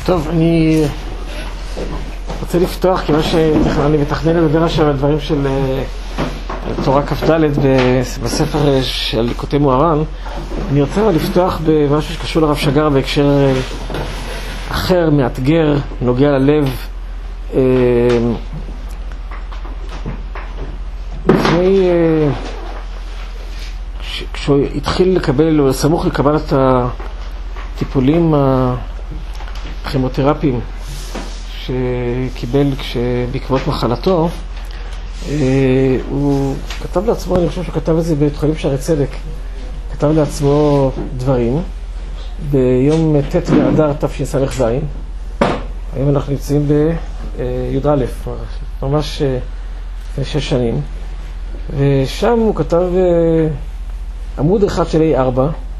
טוב, אני רוצה לפתוח, כיוון שאני מתכנן לדבר עכשיו על דברים של תורה כ"ד בספר של ליקוטי מוהר"ן. אני רוצה לפתוח במשהו שקשור לרב שגר בהקשר אחר, מאתגר, נוגע ללב. לפני, כשהוא התחיל לקבל, או סמוך לקבלת הטיפולים הכימותרפיים שקיבל בעקבות מחלתו, הוא כתב לעצמו, אני חושב שהוא כתב את זה בבית חולים שערי צדק, כתב לעצמו דברים ביום ט' באדר תשס"ז. היום אנחנו נמצאים בי"א, ממש לפני 6 שנים, ושם הוא כתב עמוד אחד של A4,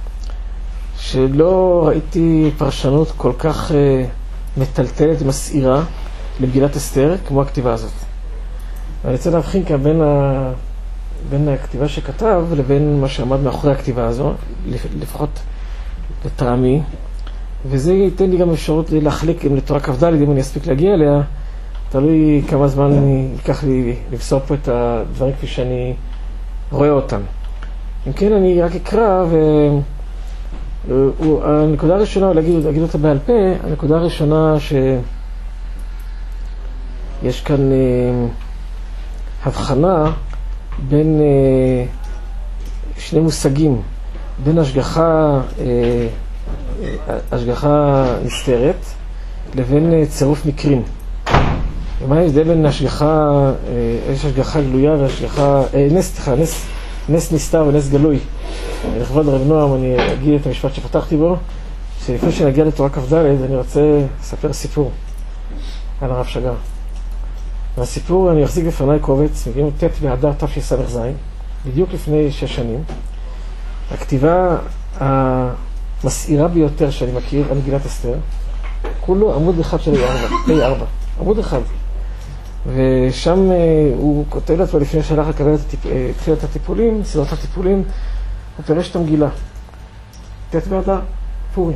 שלא ראיתי פרשנות כל כך מטלטלת ומסעירה למגילת אסתר כמו הכתיבה הזאת. אני רוצה להבחין כאן בין הכתיבה שכתב לבין מה שעמד מאחורי הכתיבה הזו, לפחות לטעמי, וזה ייתן לי גם אפשרות להחליק אם לתורה כ"ד, אם אני אספיק להגיע אליה, תלוי כמה זמן ייקח לי לבשור פה את הדברים כפי שאני רואה אותם. אם כן, אני רק אקרא, הנקודה הראשונה, להגיד אותה בעל פה, הנקודה הראשונה שיש כאן הבחנה בין שני מושגים, בין השגחה נסתרת לבין צירוף מקרים. ומה ההבדל בין השגחה, יש השגחה גלויה והשגחה, נס נסתר ונס גלוי. לכבוד הרב נועם אני אגיד את המשפט שפתחתי בו, שלפני שנגיע לתורה כ"ד אני רוצה לספר סיפור על הרב שגר. והסיפור, אני אחזיק בפניי קובץ, מגיעים ט' באדר תשס"ז, בדיוק לפני 6 שנים. הכתיבה המסעירה ביותר שאני מכיר על מגילת אסתר, כולו עמוד אחד של A4, עמוד אחד. ושם הוא כותב לעצמו לפני שהלך לקבל את הטיפולים, סדרת הטיפולים, הוא פירש את המגילה. ט' באדר, פורים.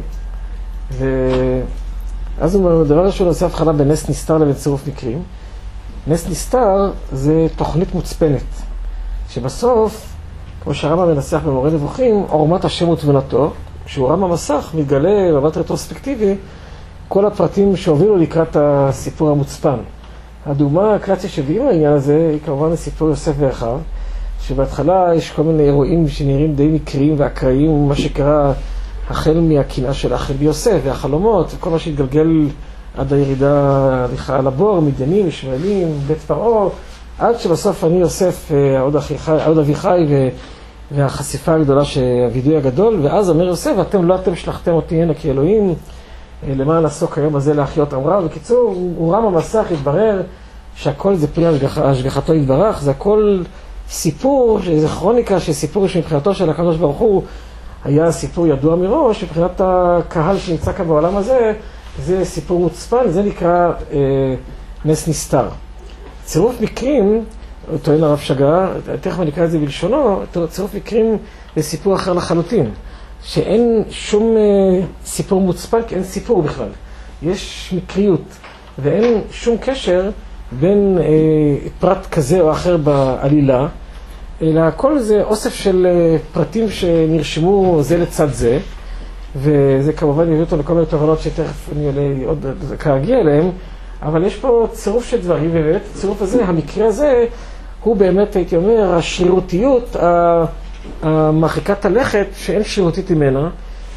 ואז הוא דבר ראשון עושה הבחנה בין נס נסתר לבין צירוף מקרים. נס נסתר זה תוכנית מוצפנת, שבסוף, כמו שהרמב"ם מנסח במורה נבוכים, עורמת השם ותבונתו, כשהוא רם המסך מתגלה במבט רטרוספקטיבי כל הפרטים שהובילו לקראת הסיפור המוצפן. הדוגמה הקלאסית שהביאים לעניין הזה היא כמובן סיפור יוסף ואחיו, שבהתחלה יש כל מיני אירועים שנראים די מקריים ואקראיים, מה שקרה החל מהקנאה של אחי ביוסף והחלומות, וכל מה שהתגלגל עד הירידה על הבור, מדיינים, ישמעאלים, בית פרעה, עד שבסוף אני יוסף, עוד אביחי והחשיפה הגדולה, הווידוי הגדול, ואז אומר יוסף, לא אתם שלחתם אותי הנה כאלוהים, למען עסוק היום הזה להחיות אמרה. בקיצור, הוא רם המסך, התברר שהכל זה פרי השגחתו יתברך, זה הכל סיפור, זה כרוניקה של סיפור שמבחינתו של הקדוש ברוך הוא היה סיפור ידוע מראש, מבחינת הקהל שנמצא כאן בעולם הזה, זה סיפור מוצפן, זה נקרא נס נסתר. צירוף מקרים, הוא טוען הרב שגר, תכף אני אקרא את זה בלשונו, צירוף מקרים זה סיפור אחר לחלוטין, שאין שום סיפור מוצפן, כי אין סיפור בכלל. יש מקריות, ואין שום קשר בין פרט כזה או אחר בעלילה, אלא הכל זה אוסף של פרטים שנרשמו זה לצד זה, וזה כמובן יביא אותו לכל מיני תובנות שתכף אני עוד אגיע אליהם, אבל יש פה צירוף של דברים, ובאמת הצירוף הזה, המקרה הזה, הוא באמת, הייתי אומר, השרירותיות, המרחיקת הלכת, שאין שרירותית ממנה,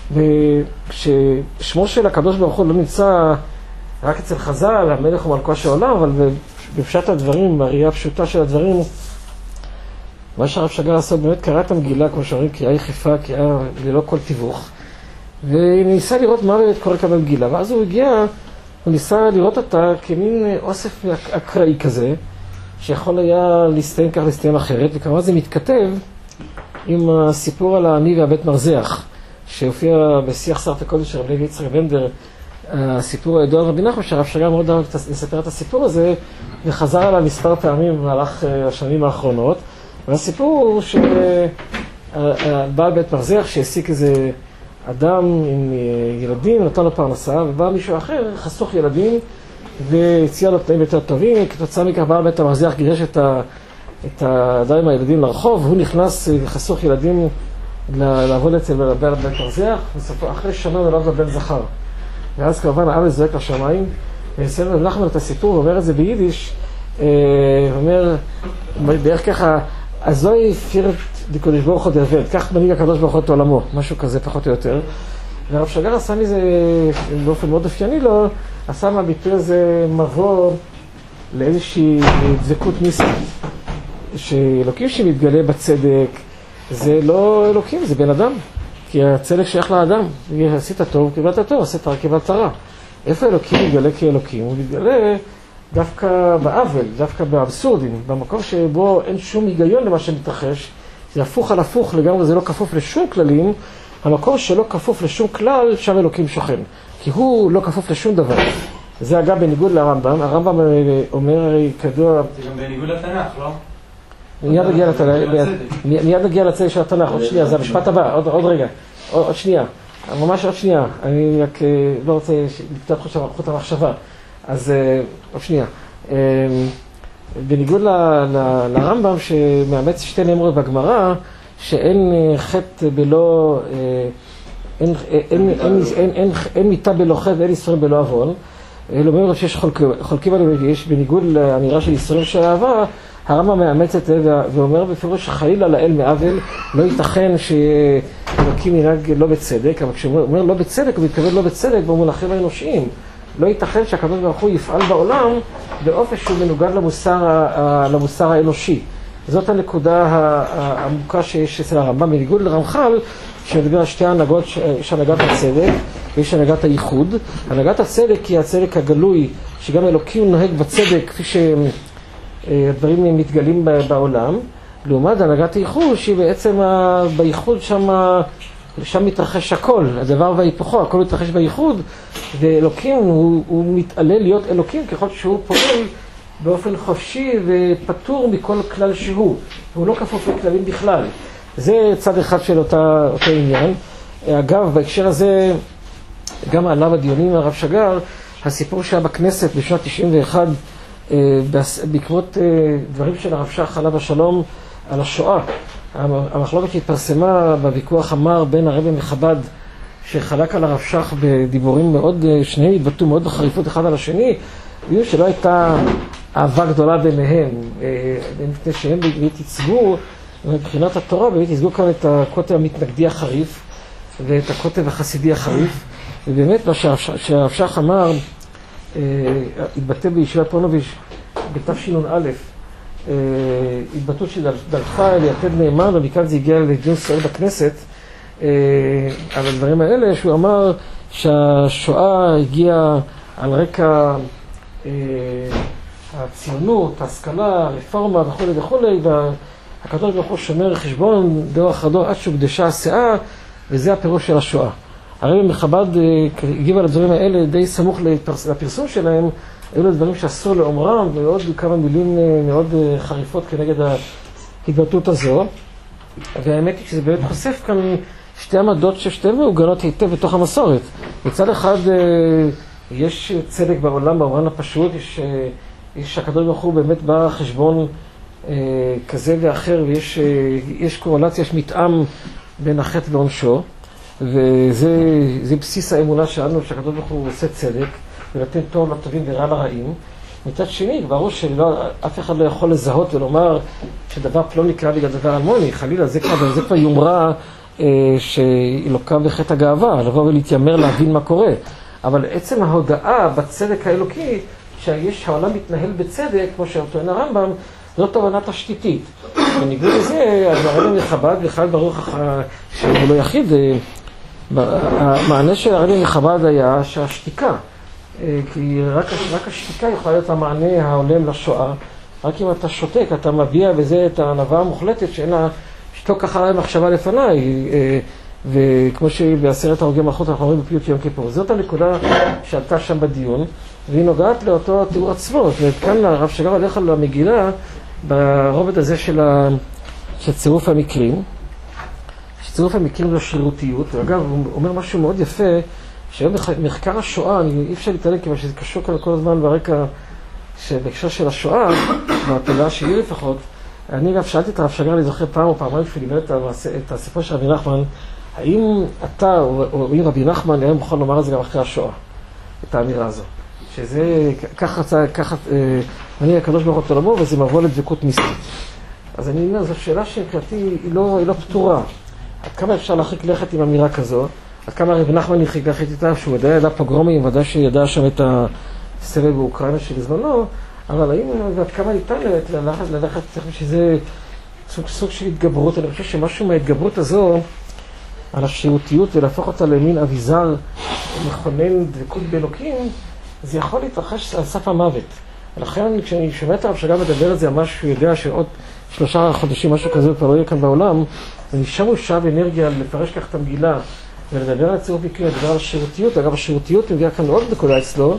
וכששמו של הקדוש ברוך הוא לא נמצא רק אצל חז"ל, המלך ומלכו של העולם, אבל בפשט הדברים, בראייה הפשוטה של הדברים, מה שהרב שגר עשה, באמת קרא את המגילה, כמו שאומרים, קריאה יחיפה, קריאה ללא כל תיווך, וניסה לראות מה באמת קורה כאן במגילה, ואז הוא הגיע, הוא ניסה לראות אותה כמין אוסף אקראי כזה, שיכול היה להסתיים כך, להסתיים אחרת, וכמובן זה מתכתב עם הסיפור על העני והבית מרזח, שהופיע בשיח סרט הקודש של רב לוי יצחק בנדר, הסיפור הידוע רבי נחמן, שהרב שגר מאוד אהב לספר את הסיפור הזה, וחזר עליו מספר פעמים במהלך השנים האחרונות, והסיפור הוא שבעל בית מרזח שהעסיק איזה אדם עם ילדים נתן לו פרנסה, ובא מישהו אחר, חסוך ילדים, והציע לו תנאים יותר טובים, כתוצאה מכך בעל בית המרזיח גירש את האדם עם הילדים לרחוב, הוא נכנס חסוך ילדים לעבוד אצל בעל בית המרזיח, ואחרי שנה נולד לו בן זכר. ואז כמובן האב זועק לשמיים, וסבב נחמן את הסיפור, ואומר את זה ביידיש, אומר, בערך ככה, הזוי פירת דקודש ברוך הוא דעבד, כך מנהיג הקדוש ברוך הוא את עולמו, משהו כזה פחות או יותר. והרב שגר עשה מזה, באופן מאוד אופייני לו, עשה מהביטוי הזה מבוא לאיזושהי דבקות ניסית. שאלוקים שמתגלה בצדק, זה לא אלוקים, זה בן אדם. כי הצדק שייך לאדם. עשית טוב, קיבלת טוב, עשית רע, קיבלת רע. איפה אלוקים מתגלה כאלוקים? הוא מתגלה דווקא בעוול, דווקא באבסורדים, במקום שבו אין שום היגיון למה שמתרחש. זה הפוך על הפוך לגמרי, זה לא כפוף לשום כללים. המקום שלא כפוף לשום כלל, שם אלוקים שוכן. כי הוא לא כפוף לשום דבר. זה אגב בניגוד לרמב"ם. הרמב"ם אומר כדוע... זה גם בניגוד לתנ"ך, לא? מיד נגיע לצד של התנ"ך. עוד שנייה, זה המשפט הבא. עוד רגע. עוד שנייה. ממש עוד שנייה. אני רק לא רוצה לקטוע חוט המחשבה. אז עוד שנייה. בניגוד לרמב"ם שמאמץ שתי נאמרות בגמרא, שאין חטא בלא, אין מיתה בלא חטא ואין איסורים בלא עוון. אלו אומרים שיש חולקים עליהם, יש בניגוד לאמירה של איסורים של אהבה, הרמב"ם מאמץ את זה ואומר בפירוש שחלילה לאל מעוול, לא ייתכן שאלוקים ינהג לא בצדק, אבל כשהוא אומר לא בצדק, הוא מתכוון לא בצדק במונחים האנושיים. לא ייתכן שהקדוש ברוך הוא יפעל בעולם באופן שהוא מנוגד למוסר האנושי. זאת הנקודה העמוקה שיש אצל הרמב"ם, בניגוד לרמח"ל, שמדבר על שתי הנהגות, יש הנהגת הצדק ויש הנהגת הייחוד. הנהגת הצדק היא הצדק הגלוי, שגם אלוקים נוהג בצדק כפי שהדברים מתגלים בעולם. לעומת הנהגת הייחוד, שהיא בעצם בייחוד שם מתרחש הכל, הדבר וההיפוכו, הכל מתרחש בייחוד, ואלוקים הוא מתעלה להיות אלוקים ככל שהוא פועל באופן חופשי ופטור מכל כלל שהוא, והוא לא כפוף לכללים בכלל. זה צד אחד של אותו עניין. אגב, בהקשר הזה גם עלה בדיונים עם הרב שגר, הסיפור שהיה בכנסת בשנת 91, בעקבות דברים של הרב שך עליו השלום על השואה. המחלוקת שהתפרסמה בוויכוח המר בין הרבי מחב"ד, שחלק על הרב שך בדיבורים מאוד, שניהם התבטאו מאוד בחריפות אחד על השני, ויהיו שלא הייתה אהבה גדולה ביניהם, מפני שהם באמת ייצגו, מבחינת התורה, באמת ייצגו כאן את הקוטב המתנגדי החריף, ואת הקוטב החסידי החריף, ובאמת מה שהרב שך אמר, התבטא בישיבת פונוביץ' בתשנ"א, התבטאות שדלכה אל יתד נאמן, ומכאן זה הגיע לדיון ישראל בכנסת, על הדברים האלה, שהוא אמר שהשואה הגיעה על רקע הציונות, ההשכלה, הרפורמה וכו' וכו', והקדוש ברוך הוא שומר חשבון דור אחר דור עד שהוקדשה הסאה, וזה הפירוש של השואה. הרבי מחב"ד הגיב על הדברים האלה די סמוך לפרסום שלהם, היו לו דברים שאסור לאומרם, ועוד כמה מילים מאוד חריפות כנגד ההתבטאות הזו. והאמת היא שזה באמת חושף כאן שתי עמדות ששתיהן מעוגנות היטב בתוך המסורת. מצד אחד יש צדק בעולם, בעולם הפשוט, יש הקדוש ברוך הוא באמת בא חשבון כזה ואחר, ויש קורלציה, יש מתאם בין החטא ועונשו, וזה בסיס האמונה שלנו שהקדוש ברוך הוא עושה צדק, ונותן טוב לטובים ורע לרעים. מצד שני, ברור שאף אחד לא יכול לזהות ולומר שדבר פלוני קרה בגלל דבר אלמוני, חלילה, זה כבר יומרה שהיא לוקה בחטא הגאווה, לבוא ולהתיימר להבין מה קורה. אבל עצם ההודעה בצדק האלוקי, שהעולם מתנהל בצדק, כמו שטוען הרמב"ם, זאת תובנה תשתיתית. בניגוד לזה, הרבי מחב"ד, בכלל ברוך שהוא לא יחיד, המענה של הרבי מחב"ד היה שהשתיקה, כי רק השתיקה יכולה להיות המענה ההולם לשואה. רק אם אתה שותק, אתה מביע בזה את הענווה המוחלטת שאינה שתוק אחרי מחשבה לפניי, וכמו שבעשרת הרוגי מלכות אנחנו רואים בפיוט יום כיפור. זאת הנקודה שעלתה שם בדיון, והיא נוגעת לאותו תיאור עצמו. וכאן הרב שגר הולך על המגילה ברובד הזה של צירוף המקרים, שצירוף המקרים זו שרירותיות. ואגב, הוא אומר משהו מאוד יפה, שהיום מחקר השואה, אי אפשר להתעלם כיוון שזה קשור כאן כל הזמן ברקע שבהקשר של השואה, והתודעה שלי לפחות. אני אגב שאלתי את הרב שגר, אני זוכר פעם או פעמיים שלימד את הסיפור של רבי נחמן, האם אתה או רבי נחמן היה מוכן לומר את זה גם אחרי השואה, את האמירה הזו? שזה, ככה, אני הקדוש ברוך הוא עולמו, וזה מבוא לדבקות מיסטית. אז אני אומר, זו שאלה שמבחינתי היא לא פתורה. עד כמה אפשר להרחיק לכת עם אמירה כזו? עד כמה רבי נחמן הרחיק לכת איתה, שהוא ידע פוגרומים, ודאי שידע שם את הסבב באוקראינה שבזמנו, אבל האם, ועד כמה ניתן ללכת, שזה סוג של התגברות. אני חושב שמשהו מההתגברות הזו, על השירותיות ולהפוך אותה למין אביזר מכונן דבקות באלוקים, זה יכול להתרחש על סף המוות. ולכן כשאני שומע את הרב שגר מדבר את זה, ממש שהוא יודע שעוד 3 חודשים משהו כזה כבר לא יהיה כאן בעולם, ונשאר הוא שעה ואנרגיה לפרש כך את המגילה ולדבר על צירוף מקרים, לדבר על השירותיות. אגב, השירותיות מביאה כאן עוד נקודה אצלו,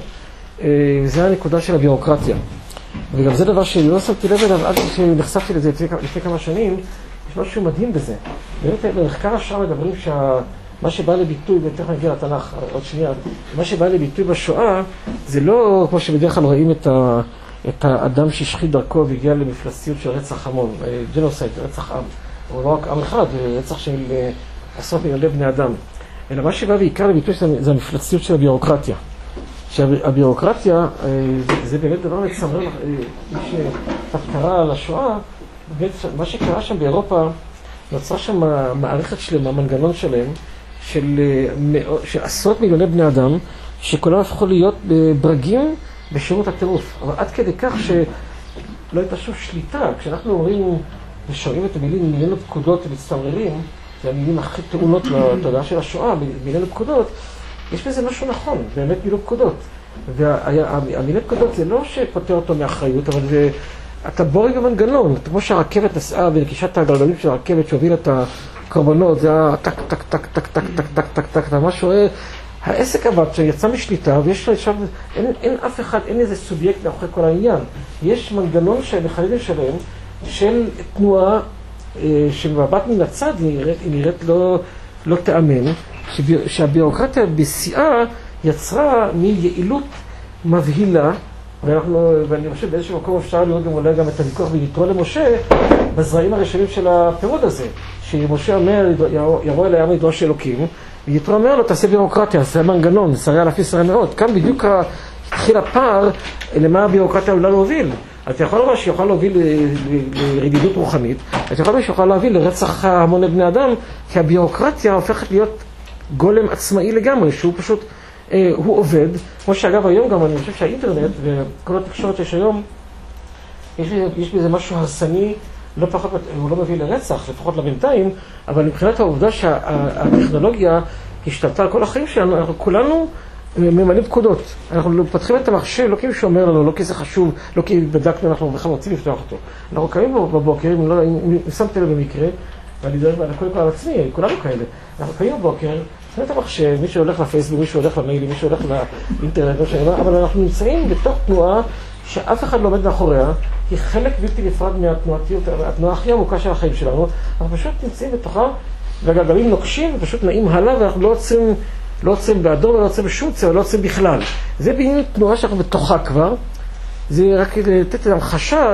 זה הנקודה של הביורוקרטיה. וגם זה דבר שאני לא שמתי לב אליו עד שנחשפתי לזה לפני כמה שנים. יש משהו מדהים בזה. באמת במחקר השואה מדברים מה שבא לביטוי, ותכף נגיע לתנ"ך עוד שנייה, מה שבא לביטוי בשואה זה לא כמו שבדרך כלל רואים את האדם שהשחית דרכו והגיע למפלסיות של רצח המון, ג'נוסייד, רצח עם, או לא רק עם אחד, רצח של עשרות מיליוני בני אדם, אלא מה שבא בעיקר לביטוי זה המפלסיות של הביורוקרטיה. שהביורוקרטיה זה באמת דבר מצמרר, מי שקרא על השואה, מה שקרה שם באירופה, נוצרה שם מערכת שלמה, מנגנון שלם, של עשרות מיליוני בני אדם, שכולם הפכו להיות ברגים בשירות הטירוף. אבל עד כדי כך שלא הייתה שום שליטה. כשאנחנו אומרים ושומעים את המילים מילים לפקודות ומצטמררים, זה המילים הכי טעונות לתודעה של השואה, מילים לפקודות, יש בזה משהו נכון, באמת מילים לפקודות. והמילים לפקודות זה לא שפותר אותו מאחריות, אבל זה אתה בורג במנגנון, כמו שהרכבת נסעה ונקישת הגלגלים של הרכבת שהובילה את הקורבנות, זה היה טק, טק, טק, טק, טק, טק, טק, טק, טק, אתה ממש רואה, העסק עבד שיצא משליטה, ויש שם, אין אף אחד, אין איזה סובייקט מאחורי כל העניין. יש מנגנון שמחליטים שלהם, של תנועה, שבמבט מן הצד היא נראית לא תאמן, שהביורוקרטיה בשיאה יצרה מין יעילות מבהילה, ואני חושב באיזשהו מקום אפשר לראות גם אולי גם את הוויכוח בין יתרו למשה בזרעים הראשונים של הפירוד הזה, שמשה אומר, יבוא אל העם ידרוש אלוקים, ויתרו אומר לו, תעשה ביורוקרטיה, תעשה מנגנון, שרי אלפי שרי מאות. כאן בדיוק התחיל הפער למה הביורוקרטיה עלולה להוביל. אתה יכול לומר שיוכל להוביל לרדידות רוחנית, אתה יכול לומר שיוכל להוביל לרצח המוני בני אדם, כי הביורוקרטיה הופכת להיות גולם עצמאי לגמרי, שהוא פשוט הוא עובד, כמו שאגב היום גם אני חושב שהאינטרנט וכל התקשורת שיש היום, יש בזה משהו הרסני, לא פחות, הוא לא מביא לרצח, לפחות לבינתיים, אבל מבחינת העובדה שהטכנולוגיה השתלטה על כל החיים שלנו, אנחנו כולנו ממלאים פקודות. אנחנו פתחים את המחשב, לא כי מישהו אומר לנו, לא כי זה חשוב, לא כי בדקנו, אנחנו בכלל רוצים לפתוח אותו. אנחנו קמים בבוקר, אם שמתי לב במקרה, ואני דואג קודם כל על עצמי, כולנו כאלה. אנחנו קמים בבוקר, פתחים את המחשב, מישהו הולך לפייסבוק, מישהו הולך למיילים, מישהו הולך לאינטרנט, אבל אנחנו נמצאים בתוך תנועה שאף אחד לא עומד מאחוריה, היא חלק בלתי נפרד מהתנועתיות, התנועה הכי עמוקה של החיים שלנו. אנחנו פשוט נמצאים בתוכה, והגלגלים נוקשים, ופשוט נעים הלאה, ואנחנו לא עוצרים באדום, לא עוצרים בשום צבע, לא עוצרים בכלל. זה בעניין תנועה שאנחנו בתוכה כבר, זה רק לתת המחשה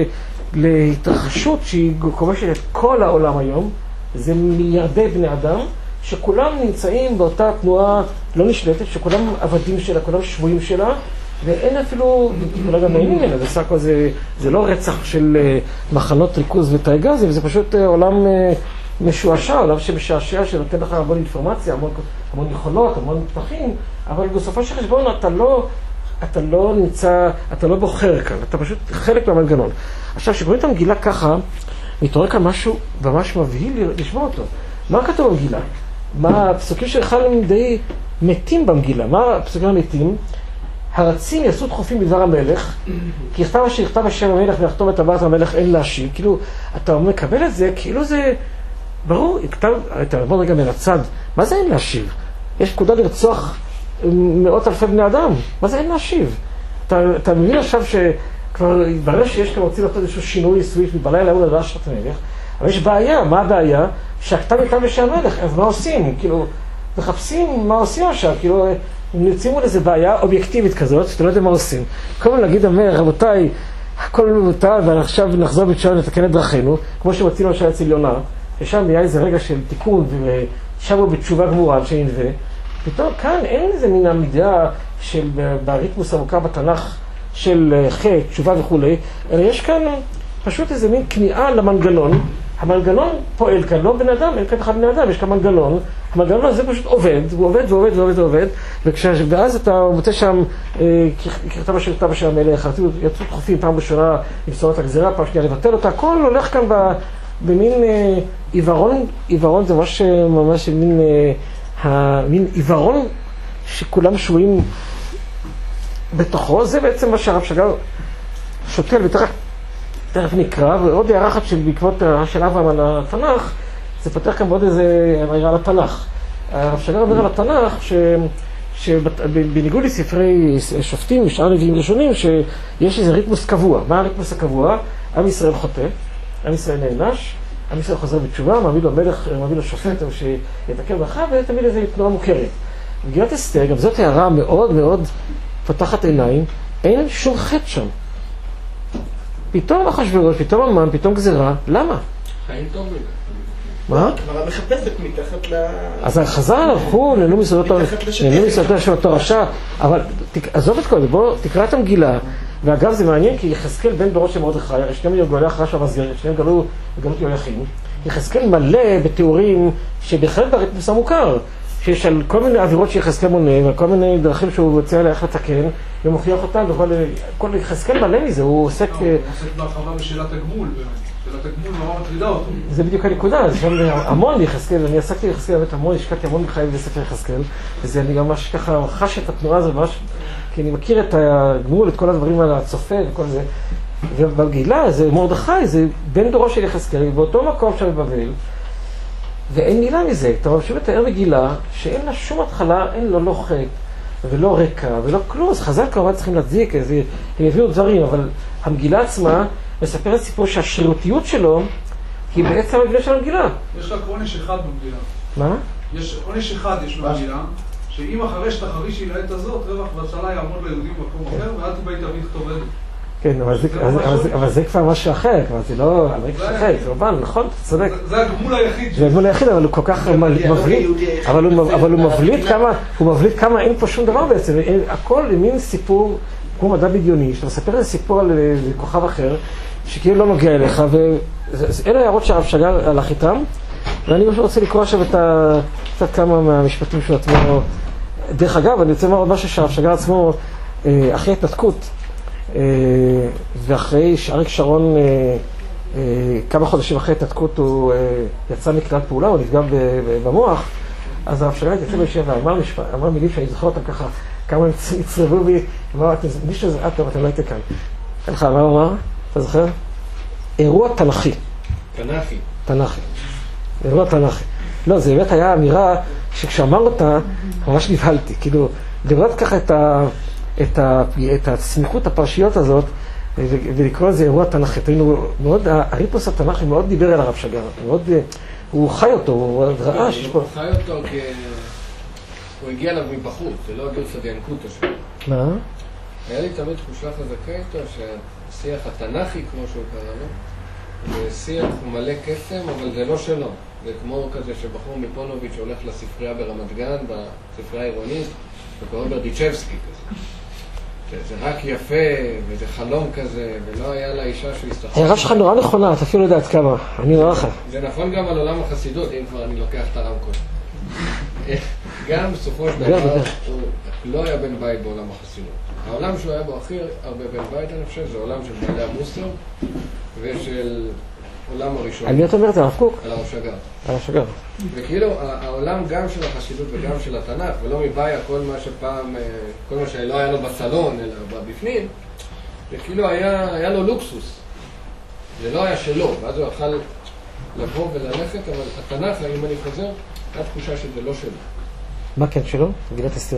להתרחשות שהיא כובשת את כל העולם היום, זה מיליארדי בני אדם, שכולם נמצאים באותה תנועה לא נשלטת, שכולם עבדים שלה, כולם שבויים שלה, ואין אפילו, אולי גם נהנים ממנה, זה סך הכל, זה לא רצח של מחנות ריכוז ותייגה, זה פשוט עולם משועשע, עולם שמשעשע, שנותן לך המון אינפורמציה, המון יכולות, המון פתחים, אבל בסופו של חשבון אתה לא נמצא, אתה לא בוחר כאן, אתה פשוט חלק מהמנגנון. עכשיו, כשקוראים את המגילה ככה, מתעורר כאן משהו ממש מבהיל לשמוע אותו. מה כתוב במגילה? מה הפסוקים שלך הם די מתים במגילה? מה הפסוקים המתים? הרצים יעשו דחופים בדבר המלך, כי יכתב אשר יכתב השם המלך ויחתום את טבעת המלך אין להשיב. כאילו, אתה מקבל את זה, כאילו זה ברור, אתה עבור רגע מן הצד, מה זה אין להשיב? יש פקודה לרצוח מאות אלפי בני אדם, מה זה אין להשיב? אתה מבין עכשיו שכבר התברר שיש כאן רוצים לעשות איזשהו שינוי סוויץ' בלילה הוא לדבר שעת המלך, אבל יש בעיה, מה הבעיה? שהכתב איתם ושהמלך, אז מה עושים? כאילו, מחפשים מה עושים עכשיו, כאילו, נמצאים על איזו בעיה אובייקטיבית כזאת, שאתה לא יודע מה עושים. כל הזמן להגיד המלך, רבותיי, הכל מבוטל, ועכשיו נחזור בתשובה לתקן את דרכינו, כמו שמצינו עכשיו אצל יונה, ששם היה איזה רגע של תיקון, ושבו בתשובה גמורה שננווה. פתאום כאן אין איזה מין עמידה של בריתמוס המוכר בתנ"ך של חטא, תשובה וכו', אלא יש כאן פשוט איזה מין כניעה למנגנון. המנגנון פועל כאן, לא בן אדם, אין כאן אחד בני אדם, יש כאן מנגנון. המנגנון הזה פשוט עובד, הוא עובד ועובד ועובד ועובד, ואז אתה מוצא שם, ככתב אשר כתב אשר המלך, יצאו דחופים פעם ראשונה למסור את הגזירה, פעם שנייה לבטל אותה, הכל הולך כאן במין עיוורון, עיוורון זה ממש מין עיוורון שכולם שבויים בתוכו, זה בעצם מה שהרב שגר שותל תכף נקרא, ועוד הערה אחת בעקבות של אברהם על התנ"ך, זה פתח כאן בעוד איזה הערה על התנ"ך. הרב שגר אומר על התנ"ך שבניגוד לספרי שופטים ושאר נביאים ראשונים, שיש איזה ריתמוס קבוע. מה הריתמוס הקבוע? עם ישראל חוטא, עם ישראל נענש, עם ישראל חוזר בתשובה, מעמיד לו מלך, מעמיד לו שופט שיתקן ברכה, ותמיד איזו תנועה מוכרת. מגילת אסתר, גם זאת הערה מאוד מאוד פותחת עיניים, אין שום חטא שם. פתאום אחשוורוש, פתאום המן, פתאום גזירה, למה? חיים טובים. מה? כבר מחפשת מתחת ל... אז חז"ל הלכו, נהנו מסודות של התורשה, אבל עזוב את כל זה, בוא תקרא את המגילה, ואגב זה מעניין כי יחזקאל בן דורו של מרדכי, הרי שניהם גאולי אחרש המסגרת, שניהם גלות יהויכין, יחזקאל מלא בתיאורים שבהחלט בריתמוס המוכר, שיש על כל מיני עבירות שיחזקאל מונה, ועל כל מיני דרכים שהוא רוצה איך לתקן, ומוכיח אותם, וכל יחזקאל מלא מזה, הוא עוסק... הוא עוסק בהרחבה בשאלת הגמול, שאלת הגמול נורא מטרידה אותו. זה בדיוק הנקודה, זה שם המון יחזקאל, אני עסקתי ביחזקאל באמת המון, השקעתי המון בחיי בספר יחזקאל, וזה אני ממש ככה חש את התנועה הזו, ממש, כי אני מכיר את הגמול, את כל הדברים על הצופה וכל זה, ובגילה זה מרדכי, זה בן דורו של יחזקאל, באותו מקום שם בבבל, ואין מילה מזה. אתה ממשיך לתאר מגילה שאין לה שום התחלה, אין לו לא חטא ולא רקע ולא כלום. אז חז"ל כמובן צריכים להצדיק, הם הביאו דברים, אבל המגילה עצמה מספרת סיפור שהשרירותיות שלו היא בעצם המגילה של המגילה. יש רק עונש אחד במגילה. מה? יש עונש אחד יש במגילה, שאם אחרי שתחרישי לעת הזאת, רווח והצלה יעמוד ליהודים במקום אחר, ואל תיבאי תמיד כתובת. כן, אבל זה כבר משהו אחר, כבר זה לא על רקע אחר, זה רובן, נכון, אתה צודק. זה הגמול היחיד. זה הגמול היחיד, אבל הוא כל כך מבליט, אבל הוא מבליט כמה אין פה שום דבר בעצם, הכל מין סיפור, כמו מדע בדיוני, שאתה מספר איזה סיפור על כוכב אחר, שכאילו לא נוגע אליך, ואלה הערות שהרב שגר הלך איתם, ואני רוצה לקרוא עכשיו קצת כמה מהמשפטים של עצמו. דרך אגב, אני רוצה לומר עוד משהו שהרב שגר עצמו, אחרי התנתקות, ואחרי שאריק שרון, כמה חודשים אחרי התנתקות, הוא יצא מכלל פעולה, הוא נפגע במוח, אז הרב שגר יצא בישיבה, אמר מילים שאני זוכר אותם ככה, כמה הם יצרבו בי, אמר, מישהו זה, אתם לא הייתם כאן. ככה, מה הוא אמר? אתה זוכר? אירוע תנכי. תנכי. אירוע תנכי. לא, זה באמת היה אמירה שכשאמר אותה, ממש נבהלתי. כאילו, לראות ככה את הסמיכות הפרשיות הזאת, ולקרוא לזה אירוע תנכי. הריפוס התנכי מאוד דיבר אל הרב שגר. הוא חי אותו, הוא ראה שיש פה... הוא חי אותו כי... הוא הגיע אליו מבחוץ, זה לא הגרסא דינקותא שלו. מה? היה לי תמיד תחושה חזקה איתו שהשיח התנ"כי, כמו שהוא קרא לו, זה שיח מלא קסם, אבל זה לא שלו. זה כמו כזה שבחור מפונוביץ' הולך לספרייה ברמת גן, בספרייה העירונית, וקורא ברדיצ'בסקי כזה. זה רק יפה, וזה חלום כזה, ולא היה לה אישה שהוא הסתכל. הרב שלך נורא נכונה, אתה אפילו יודעת כמה, אני אומר לך. זה נכון גם על עולם החסידות, אם כבר אני לוקח את הרמקול. גם בסופו של דבר, הוא לא היה בן בית בעולם החסידות. העולם שהוא היה בו הכי הרבה בן בית, אני חושב, זה עולם של בעלי המוסר ושל עולם הראשון. על מי אתה אומר את זה, הרב קוק? על הרב שגר. הרב שגר. וכאילו, העולם גם של החסידות וגם של התנ"ך, ולא מבעיה כל מה שפעם, כל מה שלא היה לו בסלון, אלא בפנים, וכאילו היה לו לוקסוס. זה לא היה שלו, ואז הוא יכל לבוא וללכת, אבל התנ"ך, אם אני חוזר, הייתה תחושה שזה לא שלו. מה כן שלו? מגילת אסתר.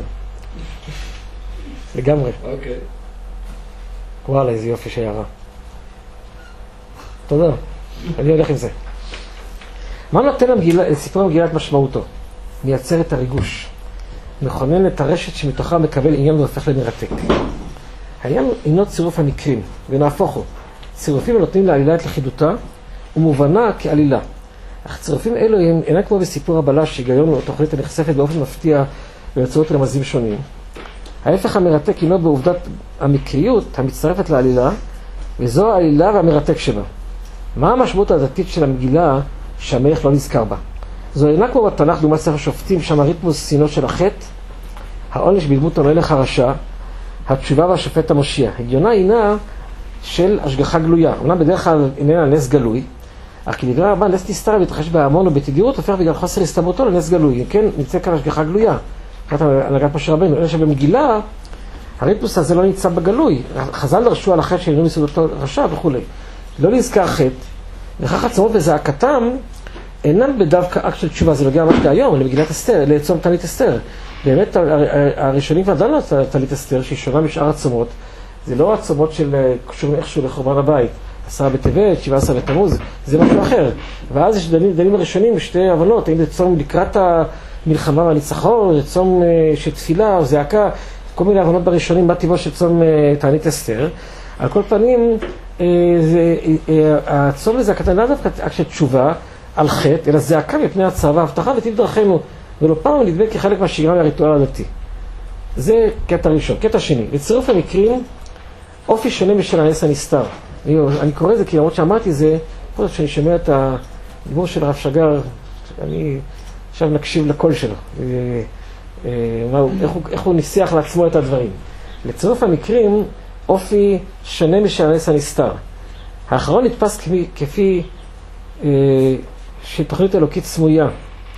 לגמרי. אוקיי. וואלה, איזה יופי שהערה. תודה. אני הולך עם זה. מה נותן לסיפור המגילה את משמעותו? מייצר את הריגוש. מכונן את הרשת שמתוכה מקבל עניין והופך למרתק. העניין אינו צירוף המקרים, ונהפוך הוא. צירופים הנותנים לעלילה את לכידותה, ומובנה כעלילה. אך צירופים אלו אינם כמו בסיפור הבלש, היגיון או תוכנית הנחשפת באופן מפתיע באמצעות רמזים שונים. ההפך המרתק הינו בעובדת המקריות המצטרפת לעלילה, וזו העלילה והמרתק שלה. מה המשמעות הדתית של המגילה שהמלך לא נזכר בה? זו אינה כמו בתנ"ך דוגמת ספר שופטים, שם הריתמוס סינו של החטא, העונש בדמות המלך הרשע, התשובה והשופט המושיע. הגיונה הינה של השגחה גלויה. אומנם בדרך כלל איננה נס גלוי, אך כדברי הרמב"ן נס נסתר מתרחש בהמון ובתדירות, הופך בגלל חוסר הסתברותו לנס גלוי. כן, נמצא כאן השגחה גלויה. אחת הנהגת משה רבנו, אלא שבמגילה הריתמוס הזה לא נמצא בגלוי. חז"ל דרשו על החטא שאינו מסעודתו רשע וכו'. לא נזכר חטא, וכך עצמות וזעקתם אינם בדווקא אקט של תשובה. זה נוגע ממש להיום, למגילת אסתר, לצום תענית אסתר. באמת הראשונים כבר דנו על תענית אסתר, שהיא שונה משאר עצמות. זה לא עצמות של קשורים איכשהו לחורבן הבית. 10 בטבת, 17 בתמוז, זה משהו אחר. ואז יש דנים הראשונים בשתי הבנות, האם זה צום לקראת המלחמה והניצחון, זה צום של תפילה או זעקה, כל מיני הבנות בראשונים, מה טבעו של צום תענית אסתר. על כל פנים, הצום לזעקת אינה דווקא אקט של תשובה על חטא, אלא זעקה מפני הצער וההבטחה וטיב דרכינו, ולא פעם נדמה כחלק מהשגרה והריטואל הדתי. זה קטע ראשון. קטע שני, בצירוף המקרים, אופי שונה משל הנס הנסתר. אני קורא את זה כי למרות שאמרתי זה, כל שאני שומע את הדיבור של הרב שגר, אני עכשיו נקשיב לקול שלו. איך הוא ניסח לעצמו את הדברים. לצירוף המקרים, אופי שונה משל הנס הנסתר. האחרון נתפס כפי שתוכנית אלוקית סמויה.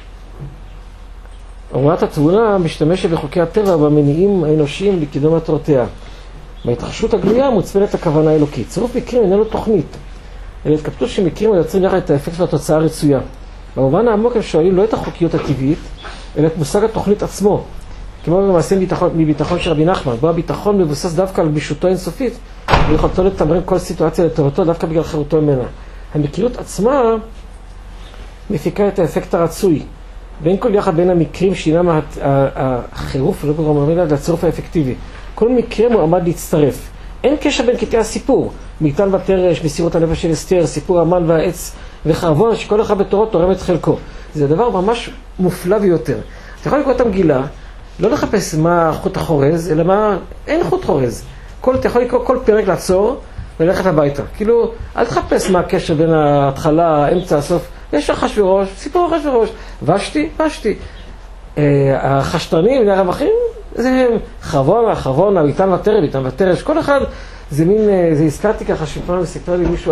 אומרת התבונה משתמשת בחוקי הטבע במניעים האנושיים לקידום מטרותיה. בהתרחשות הגלויה מוצפנת הכוונה האלוקית. צירוף מקרים איננו תוכנית, אלא התקפטות של מקרים היוצרים יחד את האפקט והתוצאה הרצויה. במובן העמוק הם שואלים לא את החוקיות הטבעית, אלא את מושג התוכנית עצמו. כמו במעשה מביטחון של רבי נחמן, בו הביטחון מבוסס דווקא על גמישותו אינסופית, ויכולתו לתמרן כל סיטואציה לטובתו דווקא בגלל חירותו ממנה. המקריות עצמה מפיקה את האפקט הרצוי. ואין כל יחד בין המקרים שינם החירוף לצירוף האפקטיבי. כל מקרה מועמד להצטרף. אין קשר בין קטעי הסיפור. מגתן ותרש, מסירות הנפש של אסתר, סיפור המן והעץ וחרבון, שכל אחד בתורו תורם את חלקו. זה דבר ממש מופלא ביותר. אתה יכול לקרוא את המגילה, לא לחפש מה חוט החורז, אלא מה... אין חוט חורז. אתה יכול לקרוא כל פרק לעצור וללכת הביתה. כאילו, אל תחפש מה הקשר בין ההתחלה, האמצע, הסוף. יש אחשוורוש, סיפור אחשוורוש. ושתי. החשטנים, הרווחים, זה הם חרבון, איתן ותרש, כל אחד זה מין, זה הזכרתי ככה שפעם סיפר לי מישהו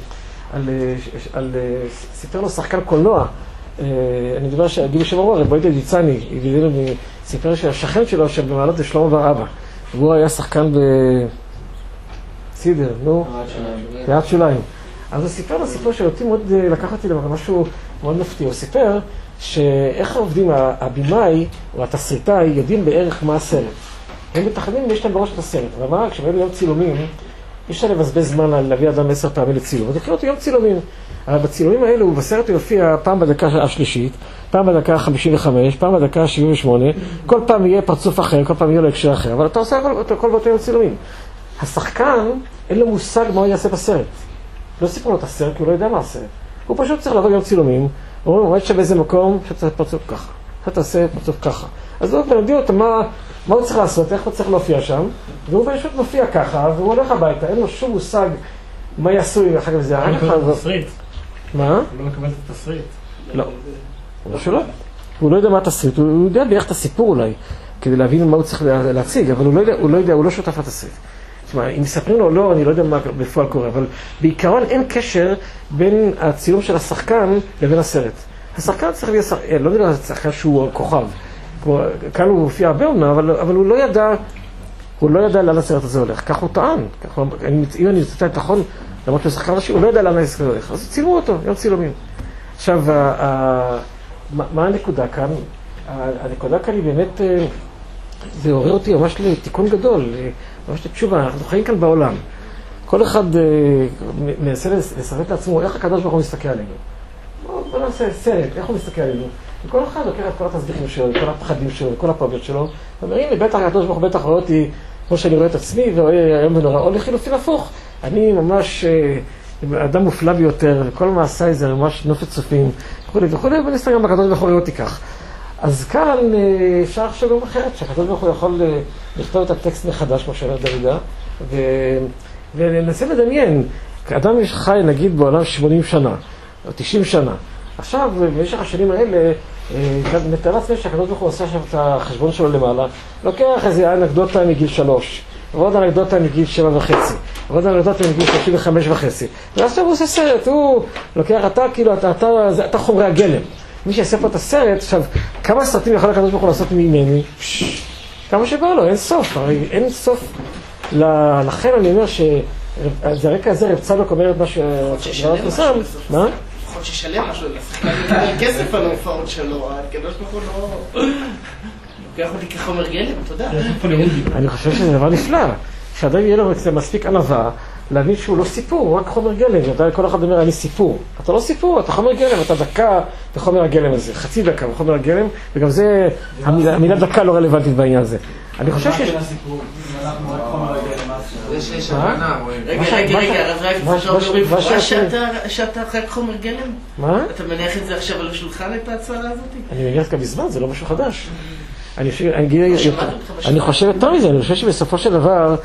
סיפר לו שחקן קולנוע, אני מדבר שהגיבו שברו, רבוידא דיצני, סיפר שהשכן שלו שבמעלות זה שלמה בר אבא, והוא היה שחקן בסידר, תיאת שוליים. אז הוא סיפר לו סיפור שאותי מאוד לקח אותי למשהו מאוד מפתיע, הוא סיפר שאיך העובדים, הבימאי או התסריטאי יודעים בערך מה הסרט. הם מתכננים, יש להם בראש את הסרט. אבל כשבאים ליום צילומים, יש להם לבזבז זמן על להביא אדם 10 פעמים לצילום. אז יקראו אותו יום צילומים. אבל בצילומים האלו, בסרט הוא יופיע פעם בדקה השלישית, פעם בדקה 55, פעם בדקה 78, כל פעם יהיה פרצוף אחר, כל פעם יהיה לו הקשר אחר. אבל אתה עושה הכל באותו יום צילומים. השחקן, אין לו מושג מה הוא יעשה בסרט. לא סיפרו לו את הסרט, כי הוא לא יודע מה הסרט. הוא פשוט צריך לעבור יום צילומים. הוא אומר, יש באיזה מקום שאתה פרצוף ככה, שאתה עושה פרצוף ככה. אז הוא מלמדים אותו מה הוא צריך לעשות, איך הוא צריך להופיע שם, והוא פשוט מופיע ככה, והוא הולך הביתה, אין לו שום מושג מה יעשו עם אחר כך וזה. הוא לא מקבל את התסריט. מה? הוא לא מקבל את התסריט. לא. הוא לא שלא. הוא לא יודע מה התסריט, הוא יודע בערך את הסיפור אולי, כדי להבין מה הוא צריך להציג, אבל הוא לא שותף לתסריט. תשמע, אם מספרים לו או לא, אני לא יודע מה בפועל קורה, אבל בעיקרון אין קשר בין הצילום של השחקן לבין הסרט. השחקן צריך להיות שחקן, לא נראה שחקן שהוא כוכב. כאן הוא הופיע הרבה אומנה, אבל הוא לא ידע לאן הסרט הזה הולך. כך הוא טען. אם אני רוצה את נכון, למרות שהוא שחקן ראשי, הוא לא ידע לאן הסרט הזה הולך. אז צילמו אותו, יום צילומים. עכשיו, מה הנקודה כאן? הנקודה כאן היא באמת, זה עורר אותי ממש לתיקון גדול. ממש לתשובה, אנחנו חיים כאן בעולם. כל אחד מנסה לסרט לעצמו איך הקדוש ברוך הוא מסתכל עלינו. בוא נעשה סרט, איך הוא מסתכל עלינו? וכל אחד לוקח את כל התסביכים שלו, כל הפחדים שלו, כל הפרביות שלו, ואומר, הנה, בטח הקדוש ברוך הוא בטח רואה אותי כמו שאני רואה את עצמי, ורואה היום ונורא, או לחילופין הפוך. אני ממש אדם מופלא ביותר, וכל מעשיי זה ממש נופת צופים, וכולי, ונסתכל גם הקדוש ברוך הוא רואה אותי כך. אז כאן אפשר לחשוב גם אחרת, שהקדוש ברוך הוא יכול לכתוב את הטקסט מחדש, כמו שאומר דוידה, וננסה לדמיין, אדם חי נגיד בעולם 80 שנה, או 90 שנה. עכשיו, במשך השנים האלה, נתאר לעצמי שהקדוש ברוך הוא עושה עכשיו את החשבון שלו למעלה, לוקח איזו אנקדוטה מגיל 3, ועוד אנקדוטה מגיל 7.5, ועוד אנקדוטה מגיל 35.5, ועכשיו הוא עושה סרט, הוא לוקח, אתה כאילו, אתה חומרי הגלם. מי שיעשה פה את הסרט, עכשיו, כמה סרטים יכול הקדוש ברוך הוא לעשות ממני? כמה שבא לו, אין סוף, הרי אין סוף. לכן אני אומר שזה הרקע הזה, רב צדוק אומרת מה שדבר פרסם, מה? לפחות ששלם משהו, לקבל כסף על ההופעות שלו, הקדוש ברוך הוא לא... לוקח אותי כחומר גלם, תודה. אני חושב שזה דבר נפלא, שאדם יהיה לו מספיק ענווה, להבין שהוא לא סיפור, הוא רק חומר גלם. כל אחד אומר, אני סיפור. אתה לא סיפור, אתה חומר גלם, אתה דקה בחומר הגלם הזה, חצי דקה בחומר הגלם, וגם זה, המילה דקה לא רלוונטית בעניין הזה. אני חושב שיש... זה שיש הבנה, רגע, הרב רייף, אתה שאתה רק חומר גלם? מה? אתה מניח את זה עכשיו על השולחן, את ההצהרה הזאת? אני מניח כאן בזמן, זה לא משהו חדש. אני חושב יותר מזה, אני חושב שבסופו של דבר,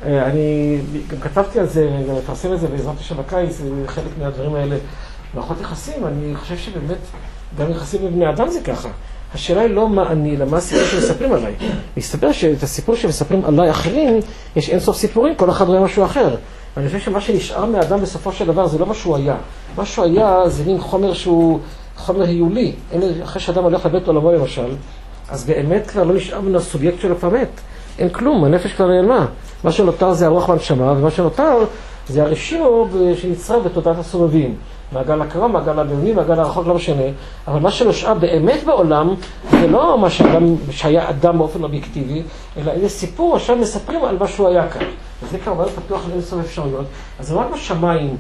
אני גם כתבתי על זה, גם מפרסם את זה בעזרת השם בקיץ, חלק מהדברים האלה, מערכות יחסים, אני חושב שבאמת, גם יחסים בבני אדם זה ככה. השאלה היא לא מה אני, אלא מה הסיפור שמספרים עליי. מסתבר שאת הסיפור שמספרים עליי אחרים, יש אינסוף סיפורים, כל אחד רואה משהו אחר. ואני חושב שמה שנשאר מאדם בסופו של דבר זה לא מה שהוא היה. מה שהוא היה זה מין חומר שהוא חומר היולי. אחרי שאדם הולך לבית עולמו למשל, אז באמת כבר לא נשאר מן הסובייקט שלו כבר מת. אין כלום, הנפש כבר נעלמה. מה שנותר זה הרוח והנשמה, ומה שנותר זה הרשימו שנצרב בתודעת הסובבים. מעגל הקרוב, מעגל הבינוני, מעגל הרחוק, לא משנה. אבל מה שנשאר באמת בעולם, זה לא מה שהיה אדם באופן אובייקטיבי, אלא איזה סיפור, עכשיו מספרים על מה שהוא היה כאן. וזה כמובן פתוח לאינסוף אפשרויות. אז זה רק בשמיים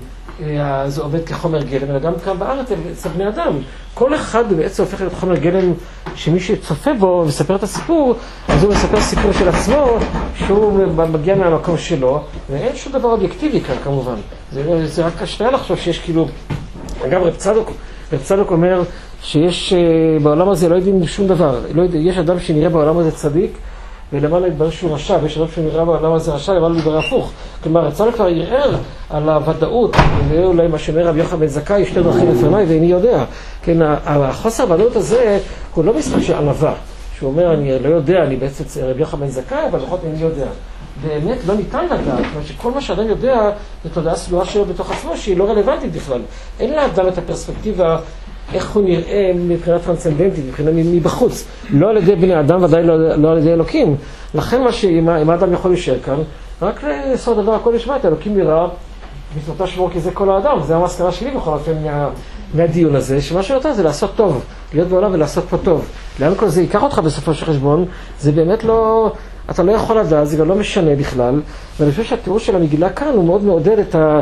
זה עובד כחומר גלם, אלא גם כאן בארץ אצל בני אדם. כל אחד בעצם הופך להיות חומר גלם שמי שצופה בו ומספר את הסיפור, אז הוא מספר סיפור של עצמו, שהוא מגיע מהמקום שלו, ואין שום דבר אובייקטיבי כאן כמובן. זה רק השנייה לחשוב שיש כאילו... אגב, רב צדוק אומר שיש בעולם הזה לא יודעים שום דבר. יש אדם שנראה בעולם הזה צדיק, ולמעלה יתברר שהוא רשע, ויש אדם שנראה בעולם הזה רשע, למעלה יתברר הפוך. כלומר, רב צדוק כבר ירער על הוודאות, זה אולי מה שאומר רב יוחנן בן זכאי, שתי דרכים לפניי ואיני יודע. כן, החוסר הוודאות הזה הוא לא משחק של ענווה, שהוא אומר, אני לא יודע, אני בעצם רב יוחנן בן זכאי, אבל לפחות איני יודע. באמת לא ניתן לדעת, כלומר שכל מה שאדם יודע זה תודעה סלועה שלו בתוך עצמו שהיא לא רלוונטית בכלל. אין לאדם את הפרספקטיבה איך הוא נראה מבחינה טרנסצנדנטית, מבחינה מבחוץ. לא על ידי בני אדם, ודאי לא על ידי אלוקים. לכן אם האדם יכול להישאר כאן, רק לעשות דבר הכל ישמע את אלוקים נראה מצוות שמור כי זה כל האדם. זה המסקנה שלי בכל אופן מהדיון הזה, שמה שנותר זה לעשות טוב, להיות בעולם ולעשות פה טוב. לאן כל זה ייקח אותך בסופו של חשבון, זה באמת לא... אתה לא יכול לדעת, זה גם לא משנה בכלל, ואני חושב שהתיאור של המגילה כאן הוא מאוד מעודד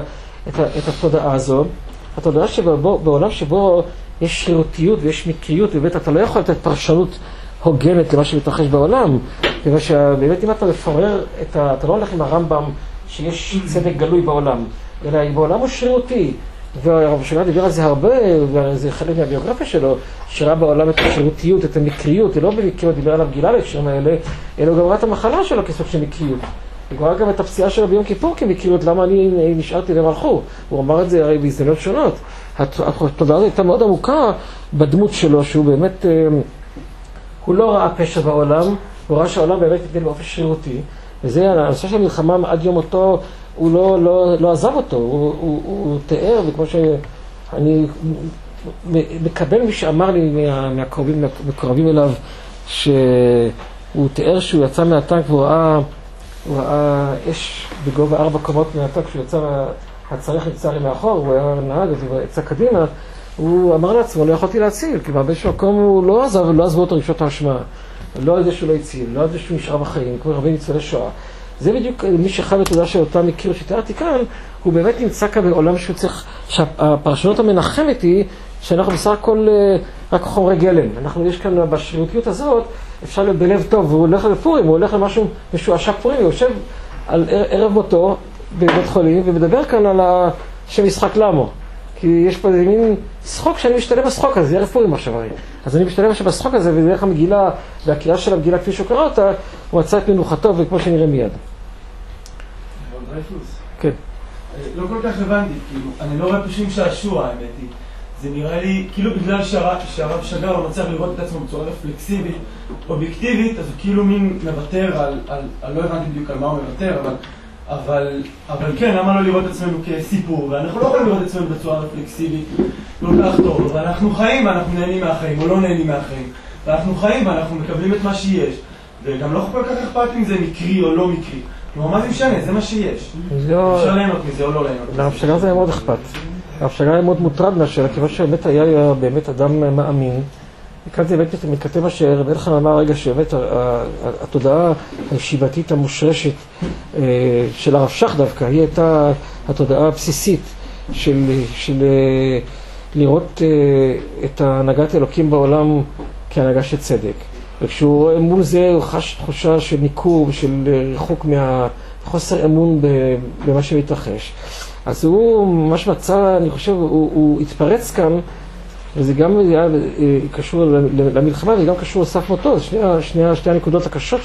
את התודעה הזו. התודעה שבעולם שבו יש שרירותיות ויש מקריות, ובאמת אתה לא יכול לתת פרשנות הוגנת למה שמתרחש בעולם, כיוון שבאמת אם אתה מפורר, אתה לא הולך עם הרמב"ם שיש צדק גלוי בעולם, אלא בעולם הוא שרירותי, והרב שגר דיבר על זה הרבה, וזה חלק מהביוגרפיה שלו, שראה בעולם את השרירותיות, את המקריות, לא במקריות, דיבר על המגילה להקשרים האלה, אלא הוא גם ראה את המחלה שלו כסוג של מקריות. הוא ראה גם את הפציעה שלו ביום כיפור כמקריות, למה אני נשארתי והם הלכו. הוא אמר את זה הרי בהזדמנויות שונות. התודעה הזאת הייתה מאוד עמוקה בדמות שלו, שהוא באמת, הוא לא ראה פשע בעולם, הוא ראה שהעולם באמת יתנהל באופן שרירותי, וזה הנושא של המלחמה עד יום אותו, הוא לא עזב אותו, הוא תיאר, וכמו שאני מקבל מי שאמר לי מהקרובים אליו, שהוא תיאר שהוא יצא מהטנק והוא ראה אש בגובה 4 קומות מהטנק, כשהוא יצא, הצריך יצא לי מאחור, הוא היה נהג והוא יצא קדימה, הוא אמר לעצמו, לא יכולתי להציל, כי באיזשהו מקום הוא לא עזבו אותו רגשות האשמה, לא על זה שהוא לא הציל, לא על זה שהוא נשאר בחיים, כמו הרבה ניצולי שואה. זה בדיוק מי שחי בתודעה של אותה מקריות שתיארתי כאן, הוא באמת נמצא כאן בעולם שהוא צריך, שהפרשנות המנחמת היא שאנחנו בסך הכל רק חומרי גלם. יש כאן בשרירותיות הזאת, אפשר להיות בלב טוב, והוא הולך לפורים, הוא הולך למשהו משועשע פורים, הוא יושב על ערב מותו בבית חולים, ומדבר כאן על השם משחק למו. כי יש פה מין שחוק שאני משתלב בשחוק הזה, זה ערב פורים עכשיו הרי. אז אני משתלב עכשיו בשחוק הזה, ודרך המגילה, והקריאה של המגילה כפי שהוא קרא אותה, הוא מצא את מנוחתו, וכמו שנראה מיד. כן. לא כל כך הבנתי, כאילו, אני לא רואה פה שום שעשוע, האמת היא. זה נראה לי, כאילו בגלל שהרב שגר לא מצליח לראות את עצמו בצורה רפלקסיבית, אובייקטיבית, אז הוא כאילו מין מוותר על לא הבנתי בדיוק על מה הוא מוותר, אבל כן, למה לא לראות את עצמנו כסיפור, ואנחנו לא יכולים לראות את עצמנו בצורה רפלקסיבית כל כך טוב, ואנחנו חיים ואנחנו נהנים מהחיים, או לא נהנים מהחיים, ואנחנו חיים ואנחנו מקבלים את מה שיש, וגם לא כל כך אכפת אם זה מקרי או לא מקרי. כלומר, מה זה משנה? זה מה שיש. אפשר ליהנות מזה או לא ליהנות מזה. לרב שגר זה היה מאוד אכפת. הרב שגר היה מאוד מוטרד מהשאלה, כיוון שבאמת היה באמת אדם מאמין. וכאן זה באמת מתכתב מה שרב אלחנן אמר רגע, שבאמת התודעה הישיבתית המושרשת של הרב שך דווקא, היא הייתה התודעה הבסיסית של לראות את הנהגת אלוקים בעולם כהנהגה של צדק. וכשהוא מול זה הוא חש תחושה של ניכור ושל ריחוק מהחוסר אמון במה שמתרחש. אז הוא ממש מצא, אני חושב, הוא התפרץ כאן, וזה גם היה קשור למלחמה וגם קשור לסף מותו. שתי הנקודות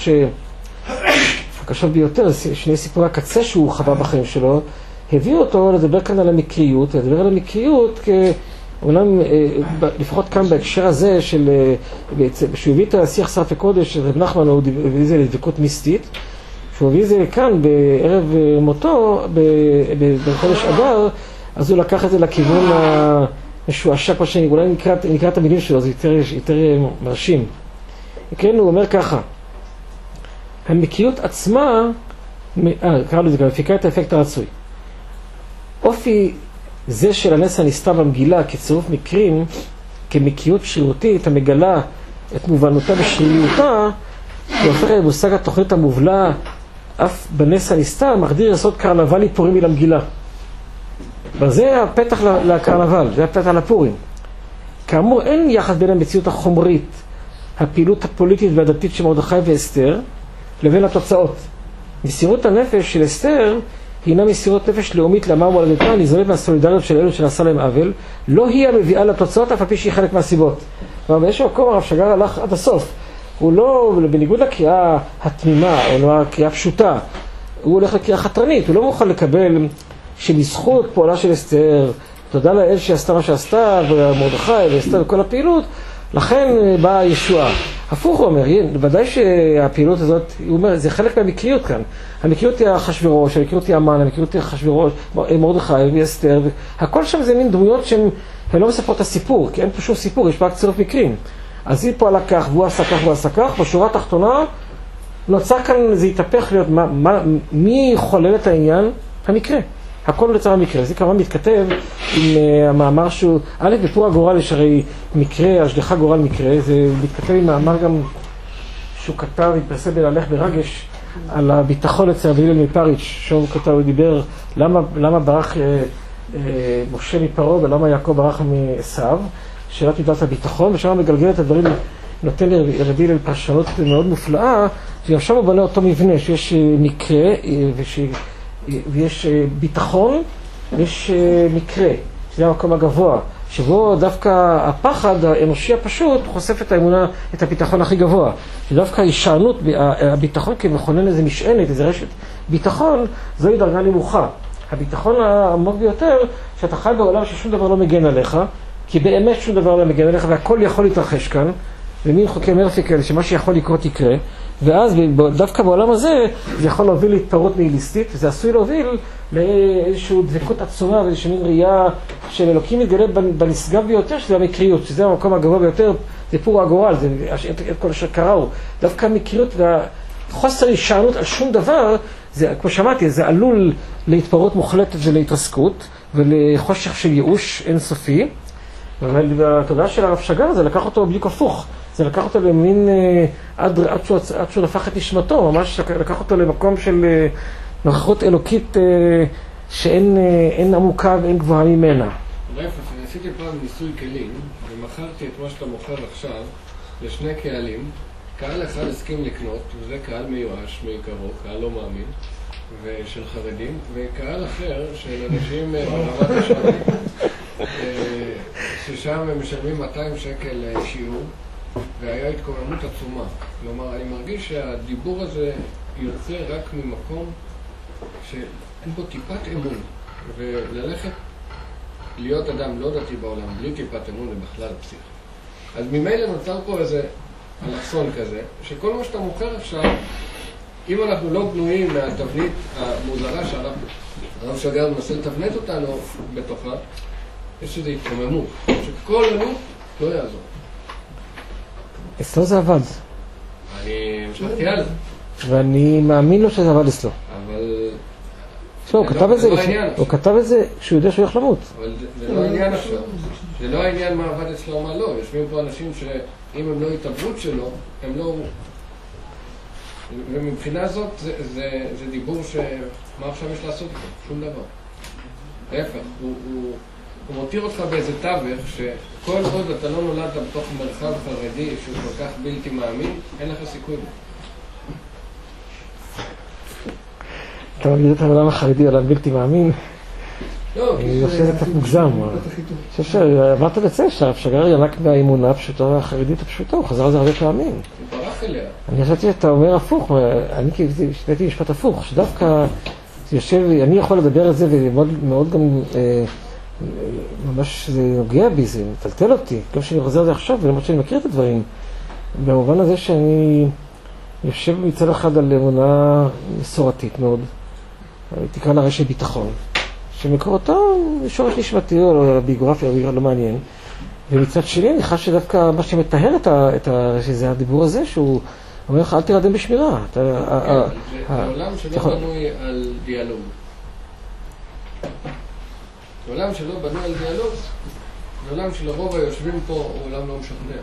הקשות ביותר, שני סיפורי הקצה שהוא חווה בחיים שלו, הביאו אותו לדבר כאן על המקריות, לדבר על המקריות אולם, לפחות כאן בהקשר הזה, שהוא הביא את השיח שרפי קודש, רב נחמן, הוא הביא את זה לדבקות מיסטית, שהוא הביא את זה כאן בערב מותו, בחודש אדר, אז הוא לקח את זה לכיוון המשועשע, כמו שאני אולי נקרא את המילים שלו, זה יותר מרשים. כן, הוא אומר ככה, המקריות עצמה, קרא לו את זה, מפיקה את האפקט הרצוי. אופי זה של הנס הנסתר במגילה כצירוף מקרים, כמקריות שרירותית המגלה את מובנותה ושריריותה, הוא הופך למושג התוכנית המובלה, אף בנס הנסתר מחדיר יסוד קרנבלי פורימי למגילה. וזה הפתח לקרנבל, זה הפתח לפורים. כאמור, אין יחד בין המציאות החומרית, הפעילות הפוליטית והדתית של מרדכי ואסתר, לבין התוצאות. מסירות הנפש של אסתר הינה מסירות נפש לאומית לעמה ומולדתה, נזרמת מהסולידריות של אלו שנעשה להם עוול, לא היא המביאה לתוצאות, אף על פי שהיא חלק מהסיבות. אבל באיזשהו מקום הרב שגר הלך עד הסוף. הוא לא, בניגוד לקריאה התמימה, או לא הקריאה הפשוטה, הוא הולך לקריאה חתרנית, הוא לא מוכן לקבל שבזכות פעולה של אסתר, תודה לאל שעשתה מה שעשתה, ומרדכי ואסתר וכל הפעילות, לכן באה הישועה. הפוך הוא אומר, ודאי שהפעילות הזאת, הוא אומר, זה חלק מהמקריות כאן. המקריות היא אחשוורוש, המקריות היא המן, המקריות היא אחשוורוש, מרדכי ואסתר, הכל שם זה מין דמויות שהן לא מספרות את הסיפור, כי אין פה שום סיפור, יש פה רק צירוף מקרים. אז היא פעלה כך, והוא עשה כך, והוא עשה כך, בשורה התחתונה, נוצר כאן, זה יתהפך להיות, מי חולל את העניין? המקרה. הכל נוצר המקרה. זה כמובן מתכתב עם המאמר שהוא, בפור הגורל יש הרי מקרה, השגחה גורל מקרה, זה מתכתב עם מאמר גם שהוא כתב, התפרסם בלהלך ברגש, על הביטחון אצל רבי הלל מפריץ', שהוא כתב, הוא דיבר למה ברח משה מפרעה ולמה יעקב ברח מעשיו, שאלת מידת הביטחון, ושם מגלגל את הדברים, נותן לרבי הלל פרשנות מאוד מופלאה, שגם שם הוא בנה אותו מבנה, שיש מקרה ויש ביטחון, ויש מקרה, שזה המקום הגבוה, שבו דווקא הפחד האנושי הפשוט חושף את האמונה, את הביטחון הכי גבוה. שדווקא הישענות, הביטחון כמכונן איזה משענת, איזה רשת ביטחון, זוהי דרגה נמוכה. הביטחון העמוק ביותר, שאתה חי בעולם ששום דבר לא מגן עליך, כי באמת שום דבר לא מגן עליך, והכל יכול להתרחש כאן, ומין חוקי מרפי כאלה, שמה שיכול לקרות יקרה, ואז דווקא בעולם הזה, זה יכול להוביל להתפרות ניהיליסטית, וזה עשוי להוביל לאיזושהי דבקות עצומה, ואיזושהי מין ראייה של אלוקים מתגלה בנשגב ביותר, שזה המקריות, שזה המקום הגבוה ביותר, זה פור הגורל, זה את כל אשר קראו. דווקא המקריות והחוסר הישענות על שום דבר, זה, כמו שמעתי, זה עלול להתפרות מוחלטת ולהתרסקות, ולחושך של ייאוש אינסופי, והתודעה של הרב שגר זה לקח אותו בדיוק הפוך. זה לקח אותו למין, עד שהוא נפח את נשמתו, ממש לקח אותו למקום של נוכחות אלוקית שאין עמוקה ואין גבוהה ממנה. להפך, עשיתי פעם ניסוי כלים, ומכרתי את מה שאתה מוכר עכשיו לשני קהלים. קהל אחד הסכים לקנות, וזה קהל מיואש מעיקרו, קהל לא מאמין, ושל חרדים, וקהל אחר של אנשים ברמת השנים, ששם הם משלמים 200 שקל שיעור, והיה התקוממות עצומה. כלומר, אני מרגיש שהדיבור הזה יוצא רק ממקום שאין בו טיפת אמון, וללכת להיות אדם לא דתי בעולם בלי טיפת אמון זה בכלל פסיכי. אז ממילא נוצר פה איזה אלכסון כזה, שכל מה שאתה מוכר עכשיו, אם אנחנו לא בנויים מהתבנית המוזרה שאנחנו, הרב שגר מנסה לתבנת אותנו בתוכה, יש איזו התרוממות, שכל לנו לא יעזור. אצלו זה עבד. אני משלחתי על זה. ואני מאמין לו שזה עבד אצלו. אבל... הוא כתב את זה כשהוא יודע שהוא הולך למות. אבל זה לא העניין עכשיו. זה לא העניין מה עבד אצלו או מה לא. יושבים פה אנשים שאם הם לא התעברות שלו, הם לא... ומבחינה זאת זה דיבור שמה עכשיו יש לעשות איתו? שום דבר. להפך, הוא מותיר אותך באיזה תווך שכל עוד אתה לא נולדת בתוך מרחב חרדי שהוא כל כך בלתי מאמין, אין לך סיכוי. אתה מגיד את העולם החרדי, עולם בלתי מאמין. אני חושב שזה קצת מוגזם. אני חושב שעברת לצא שהרב שגר ינק מהאמונה הפשוטה החרדית הפשוטה, הוא חזר על זה הרבה פעמים. הוא ברח אליה. אני חשבתי שאתה אומר הפוך, אני שתיתי משפט הפוך, שדווקא יושב, אני יכול לדבר על זה ומאוד גם ממש זה נוגע בי, זה מטלטל אותי, גם שאני חוזר על זה עכשיו ולמרות שאני מכיר את הדברים, במובן הזה שאני יושב מצד אחד על אמונה מסורתית מאוד, תקרא לה רשת ביטחון, שמקורותיו שורש נשמתי או ביוגרפיה לא מעניין, ומצד שני אני חושב שדווקא מה שמטהר שזה הדיבור הזה, שהוא אומר לך אל תרדם בשמירה. זה עולם שלא בנוי על דיאלוג. זה עולם שלא בנוי על דיאלוג, זה עולם שלרוב היושבים פה הוא עולם לא משכנע.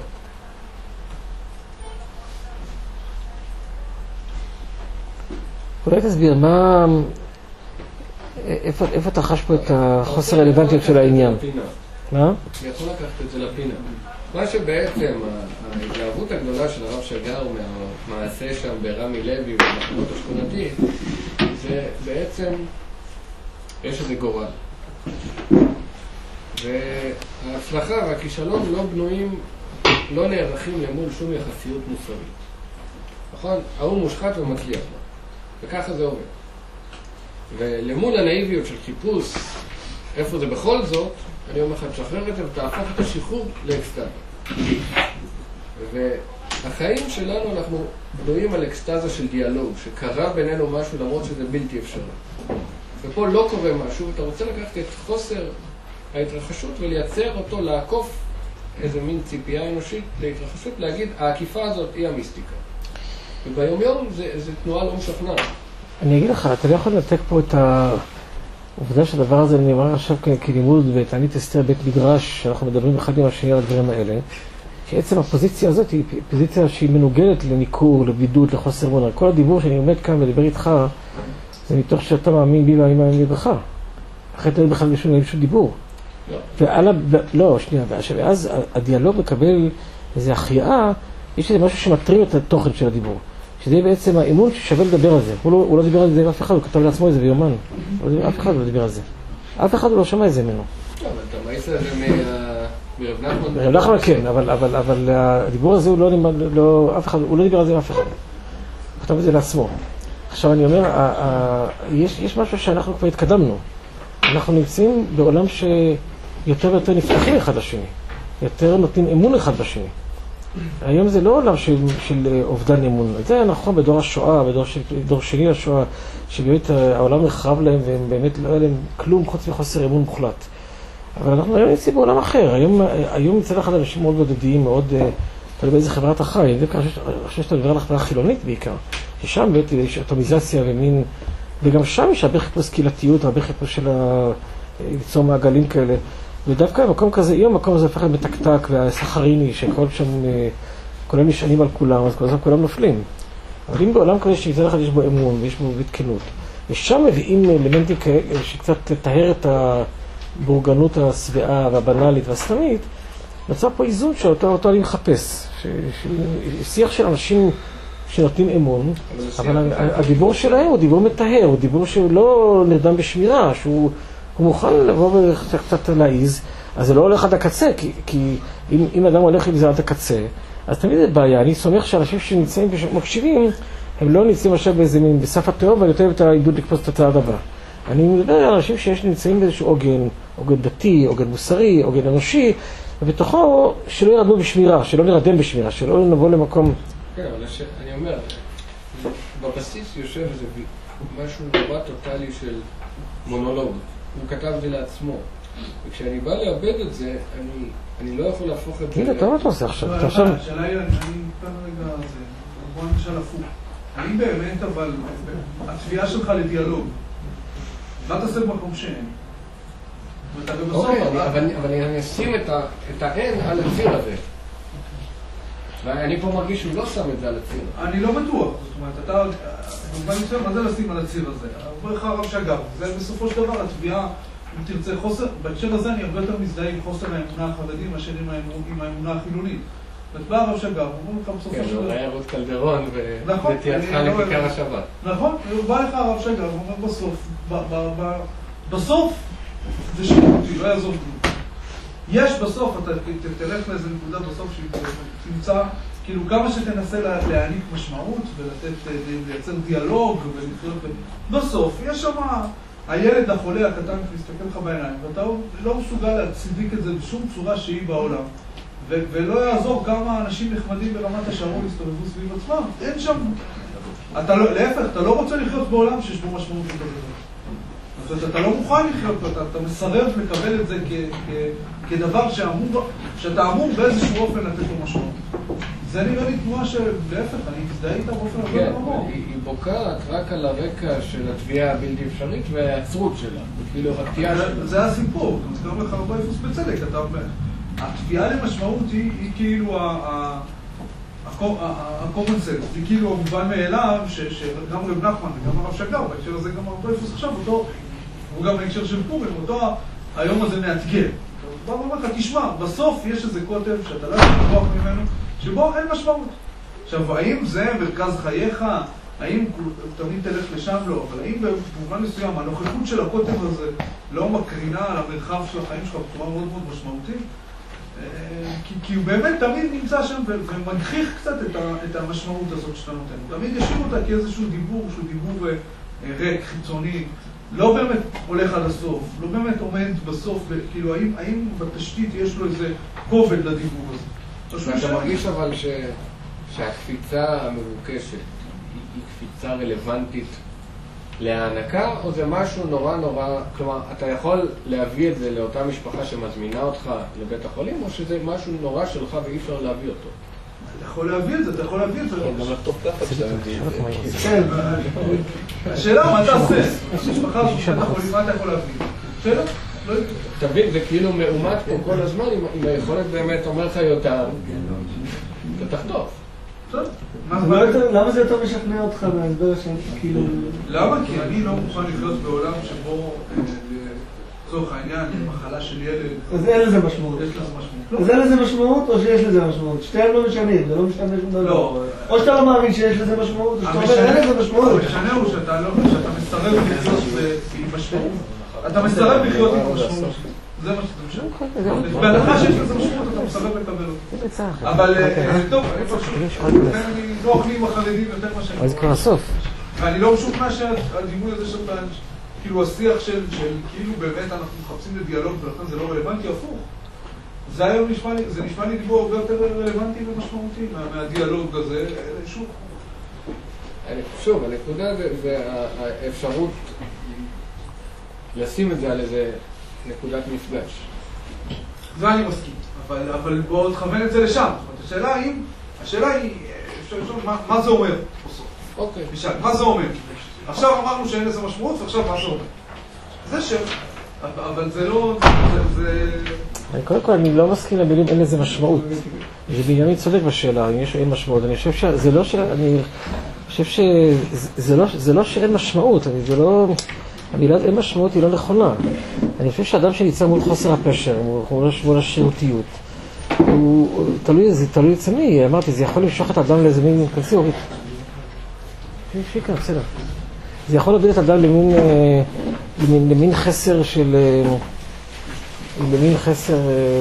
אולי תסביר, איפה אתה חש פה את החוסר הרלוונטיות של העניין? מה? אני יכול לקחת את זה לפינה. מה שבעצם ההתלהבות הגדולה של הרב שגר מהמעשה שם ברמי לוי ובחנות השכונתית, זה בעצם, יש איזה גורל. וההצלחה והכישלון לא בנויים, לא נערכים למול שום יחסיות מוסרית. נכון? ההוא מושחת ומצליח לו. וככה זה עובד. ולמול הנאיביות של חיפוש, איפה זה בכל זאת, אני אומר לך, תשחרר את זה ותהפוך את השחרור לאקסטאזה. והחיים שלנו אנחנו בנויים על אקסטאזה של דיאלוג, שקרה בינינו משהו למרות שזה בלתי אפשרי. ופה לא קורה משהו, ואתה רוצה לקחת את חוסר ההתרחשות ולייצר אותו, לעקוף איזה מין ציפייה אנושית להתרחשות, להגיד, העקיפה הזאת היא המיסטיקה. וביום יום זה תנועה לא משכנעת. אני אגיד לך, אתה לא יכול לתק פה את העובדה שהדבר הזה נאמר עכשיו כלימוד בתענית אסתר בית מדרש, שאנחנו מדברים אחד עם השני על הדברים האלה, שעצם הפוזיציה הזאת היא פוזיציה שהיא מנוגדת לניכור, לבידוד, לחוסר אמונה. כל הדיבור שאני עומד כאן ולדבר איתך, זה מתוך שאתה מאמין בי ואני מאמין בך. אחרת אין בכלל שום דיבור. לא, שנייה, ואז הדיאלוג מקבל איזו החייאה, יש איזה משהו שמטרים את התוכן של הדיבור. שזה בעצם האמון ששווה לדבר על זה. הוא לא דיבר על זה עם אף אחד, הוא כתב לעצמו את זה ביומן. אף אחד לא דיבר על זה. אף אחד לא שמע את זה ממנו. לא, אבל אתה מעיס על זה מרב נחמן. מרב נחמן כן, אבל הדיבור הזה הוא לא דיבר על זה עם אף אחד. הוא כתב את זה לעצמו. עכשיו אני אומר, יש משהו שאנחנו כבר התקדמנו. אנחנו נמצאים בעולם שיותר ויותר נפתחים אחד לשני. יותר נותנים אמון אחד בשני. היום זה לא עולם של אובדן אמון. זה היה נכון בדור השואה, בדור שני לשואה, שבאמת העולם נחרב להם והם באמת לא היה להם כלום חוץ מחוסר אמון מוחלט. אבל אנחנו היום נמצאים בעולם אחר. היום מצד אחד אנשים מאוד בודדים, מאוד, תלוי באיזה חברה אתה חי. אני חושב שאתה מדבר על החברה החילונית בעיקר. ששם באמת יש אטומיזציה ומין, וגם שם יש הרבה חיפוש קהילתיות, הרבה חיפוש של ליצור מעגלים כאלה. ודווקא במקום כזה, אם המקום הזה הופך מתקתק והסחריני, שכל שם, כולם נשענים על כולם, אז כולם נופלים. אבל אם בעולם כזה שמצד אחד יש בו אמון ויש בו תקינות, ושם מביאים אלמנטים כאלה שקצת לטהר הבורגנות השבעה והבנאלית והסתמית, נוצר פה איזון שאותו אני מחפש. שיח של אנשים שנותנים אמון, אבל הדיבור שלהם הוא דיבור מטהר, הוא דיבור שהוא לא נרדם בשמירה, שהוא מוכן לבוא וקצת להעיז, אז זה לא הולך עד הקצה, כי אם אדם הולך עם זה עד הקצה, אז תמיד זה בעיה. אני סומך שאנשים שנמצאים ומקשיבים, הם לא נמצאים עכשיו באיזה מין בסף התיאור, ואני יותר את העידוד לקפוץ את הצעד הבא. אני מדבר על אנשים שנמצאים באיזשהו עוגן דתי, עוגן מוסרי, עוגן אנושי, ובתוכו שלא ירדמו בשמירה, שלא נרדם בשמירה, שלא נבוא למקום... כן, אבל אני אומר, בבסיס יושב איזה משהו נורא טוטלי של מונולוג. הוא כתב את זה לעצמו. וכשאני בא לאבד את זה, אני לא יכול להפוך את זה... הנה, אתה מה אתה עושה עכשיו? השאלה היא, אני כאן רגע זה, בוא נשאל הפוך. האם באמת, אבל, התביעה שלך לדיאלוג, מה תעשה במקום שאין? אוקיי, אבל אני אשים את האין על הציר הזה. ואני פה מרגיש שהוא לא שם את זה על הציר. אני לא בטוח. זאת אומרת, אתה... מה זה לשים על הציר הזה? אומר לך הרב שגר. זה בסופו של דבר התביעה, אם תרצה חוסר... בהקשר הזה אני הרבה יותר מזדהה עם חוסר האמונה החרדית מאשר עם האמונה החילונית. ובא הרב שגר, הוא אומר לך בסופו של דבר... כן, הוא היה רות קלדרון ונטייתך לכיכר השבת. נכון, הוא בא לך הרב שגר, הוא אומר בסוף זה שירותי, לא יעזור כלום. יש בסוף, אתה תלך לאיזה נקודה בסוף שתמצא, כאילו כמה שתנסה להעניק משמעות ולייצר דיאלוג ולחיות, בסוף יש שם הילד החולה הקטן מסתכל לך בעיניים, ואתה לא מסוגל להצדיק את זה בשום צורה שהיא בעולם, ולא יעזור כמה אנשים נחמדים ברמת השרון יסתובבו סביב עצמם, אין שם, להפך, אתה לא רוצה לחיות בעולם שיש בו משמעות יותר גדול. אז אתה לא מוכן לחיות, אתה מסרב לקבל את זה כדבר שאתה אמור באיזשהו אופן לתת לו משמעות. זה נראה לי תנועה שלהפך, אני מזדהה איתה באופן הרבה יותר עמוק. היא בוקעת רק על הרקע של התביעה הבלתי אפשרית והעצרות שלה, כאילו הקטיעה שלה. זה הסיפור, אתה אומר לך הרבה איפוס בצדק, התביעה למשמעות היא כאילו ה-common sense, זה כאילו המובן מאליו שגם רב נחמן וגם הרב שגר, בהקשר הזה גם הרבה איפוס עכשיו, הוא גם בהקשר של פורים, אותו היום הזה מאתגר. הוא אומר לך, תשמע, בסוף יש איזה כותב שאתה לא יכול לברוח ממנו, שבו אין משמעות. עכשיו, האם זה מרכז חייך? האם תמיד תלך לשם? לא. אבל האם במובן מסוים הנוכחות של הכותב הזה לא מקרינה על המרחב של החיים שלך בצורה מאוד מאוד משמעותית? כי הוא באמת תמיד נמצא שם ומגחיך קצת את המשמעות הזאת שאתה נותן. הוא תמיד ישאיר אותה כאיזשהו דיבור, שהוא דיבור ריק, חיצוני, לא באמת הולך עד הסוף, לא באמת עומד בסוף, כאילו האם בתשתית יש לו איזה כובד לדיבור הזה. אתה מרגיש אבל שהקפיצה המבוקשת היא קפיצה רלוונטית להענקה, או זה משהו נורא, כלומר, אתה יכול להביא את זה לאותה משפחה שמזמינה אותך לבית החולים, או שזה משהו נורא שלך ואי אפשר להביא אותו? אתה יכול להביא את זה, אתה יכול להביא את זה. גם לחטוף ככה שאתה מביא את זה. כן, השאלה, מה אתה עושה? המשפחה הזאת בית החולים, מה אתה יכול להביא? שאלה? תבין, זה כאילו מאומת פה כל הזמן, אם היכולת באמת אומר לך יותר, אתה תחטוף. למה זה יותר משכנע אותך מהסבר של כאילו... למה? כי אני לא מוכן לחיות בעולם שבו, לצורך העניין, מחלה של ילד... אז אין לזה משמעות. יש לזה משמעות. אז אין לזה משמעות או שיש לזה משמעות? שתיהם לא משנים, זה לא משנה שום דבר. לא. או שאתה לא מאמין שיש לזה משמעות, או שאתה אומר אין לזה משמעות. המשנה הוא שאתה מסרב לחיות עם משמעות. אתה מסרב לחיות עם משמעות. זה מה שאתה משנה. בהנחה שיש לזה משמעות, אתה מסרב לקבל אותו. אבל טוב, אני פשוט, אני לא אוכלי עם החרדים יותר מה שאני... אבל זה כבר הסוף. ואני לא משוכנע שהדימוי הזה שאתה, כאילו השיח של כאילו באמת אנחנו מחפשים לדיאלוג ולכן זה לא רלוונטי, הפוך. זה היום נשמע לי דיבור הרבה יותר רלוונטי ומשמעותי מהדיאלוג הזה, שוב, הנקודה והאפשרות לשים את זה על איזה נקודת מפגש. זה אני מסכים, אבל בואו תכוון את זה לשם. השאלה היא, אפשר לשאול, מה זה אומר בסוף? אוקיי. מה זה אומר? עכשיו אמרנו שאין לזה משמעות, ועכשיו מה זה אומר? זה שם, אבל זה לא... קודם כל, אני לא מסכים למילים אין לזה משמעות. ובנימין צודק בשאלה, אם יש או אין משמעות. אני חושב שזה לא זה לא שאין משמעות, המילה אין משמעות היא לא נכונה. אני חושב שאדם שניצר מול חוסר הפשר, מול השירותיות, הוא תלוי אצל מי, אמרתי, זה יכול למשוך את האדם לאיזה מין, כנסי אורית. שיקה, בסדר. זה יכול להוביל את האדם למין חסר של... למין חסר...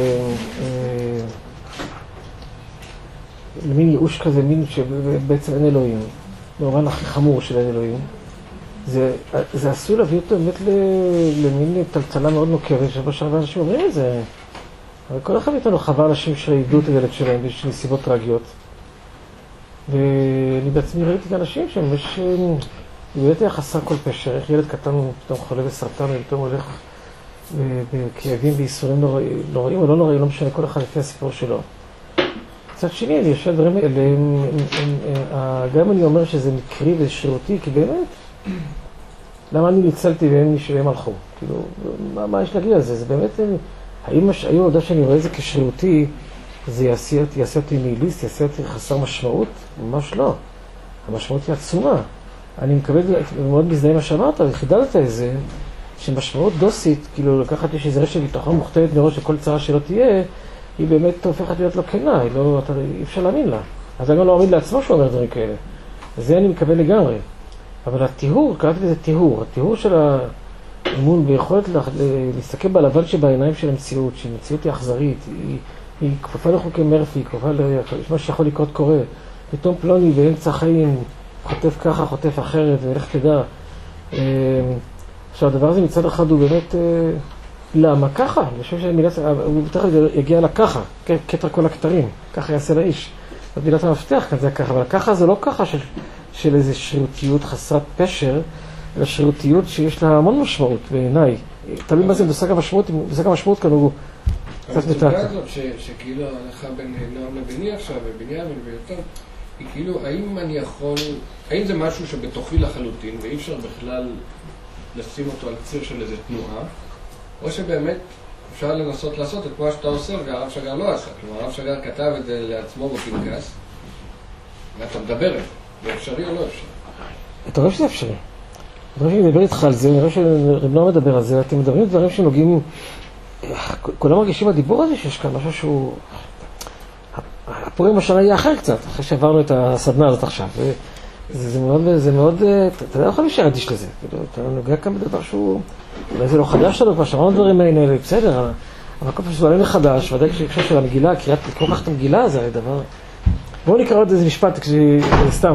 למין ייאוש כזה, מין שבעצם אין אלוהים. במובן הכי חמור של אין אלוהים. זה עשוי להביא אותו באמת למין טלטלה מאוד נוקבת, שבו שהרבה אנשים אומרים את זה. אבל כל אחד מאיתנו חווה אנשים שאיבדו את הילד שלהם בשביל נסיבות טרגיות. ואני בעצמי ראיתי את האנשים שהם באמת היה חסר כל פשר, איך ילד קטן פתאום חולה בסרטן ופתאום הולך בכאבים וייסורים נוראים או לא נוראים, לא משנה, כל אחד לפי הסיפור שלו. מצד שני, אני יושב דברים האלה, גם אני אומר שזה מקרי ושירותי, כי באמת, למה אני ניצלתי והם נשארים הלכו? כאילו, מה יש להגיד על זה? זה באמת, האם העובדה שאני רואה את זה כשרירותי, זה יעשה אותי ניהיליסט, יעשה אותי חסר משמעות? ממש לא. המשמעות היא עצומה. אני מקבל מאוד מזדהה מה שאמרת, וחידדת את זה, שמשמעות דוסית, כאילו לקחת יש איזה רשת ביטחון מוכתבת מראש שכל צרה שלא תהיה, היא באמת הופכת להיות לא כנה, אי אפשר להאמין לה. אז אני לא מאמין לעצמו שהוא אומר דברים כאלה. זה אני מקבל לגמרי. אבל הטיהור, קראתי לזה טיהור, הטיהור של האמון ביכולת להסתכל בלבן שבעיניים של המציאות, שהמציאות היא אכזרית, היא כפופה לחוקי מרפי, היא כפופה למה שיכול לקרות קורה. פתאום פלוני באמצע החיים חוטף ככה, חוטף אחרת, ולך תדע. עכשיו, הדבר הזה מצד אחד הוא באמת, למה ככה? אני חושב הוא בטח יגיע לככה, קטר כל הכתרים, ככה יעשה לאיש. מילת המפתח כאן זה ככה, אבל ככה זה לא ככה של איזו שרירותיות חסרת פשר, אלא שרירותיות שיש לה המון משמעות בעיניי. תמיד מה זה מושג המשמעות, מושג המשמעות כאן הוא קצת מתעתק. הסוגיה הזאת שכאילו הלכה בין נועם לביני עכשיו, ובנימין ויותר, היא כאילו, האם זה משהו שבתוכי לחלוטין, ואי אפשר בכלל לשים אותו על ציר של איזו תנועה, או שבאמת אפשר לנסות לעשות את מה שאתה עושה, והרב שגר לא עשה. כלומר, הרב שגר כתב את זה לעצמו בפנקס, ואתה מדבר את זה. זה אפשרי או לא אפשרי? אתה רואה שזה אפשרי. אתה רואה שאני מדבר איתך על זה, אני רואה שרב לא מדבר על זה, אתם מדברים דברים שנוגעים, כולם מרגישים בדיבור הזה שיש כאן משהו שהוא... הפורים השנה יהיה אחר קצת, אחרי שעברנו את הסדנה הזאת עכשיו. זה מאוד, אתה לא יכול להישאר אדיש לזה. אתה נוגע כאן בדבר שהוא... אולי זה לא חדש לנו, כבר שמענו דברים האלה, בסדר, אבל כל פעם שזה עולה מחדש, ודאי כשהקשר של המגילה, לקרוא כך את המגילה, זה היה דבר... בואו נקרא עוד איזה משפט, סתם.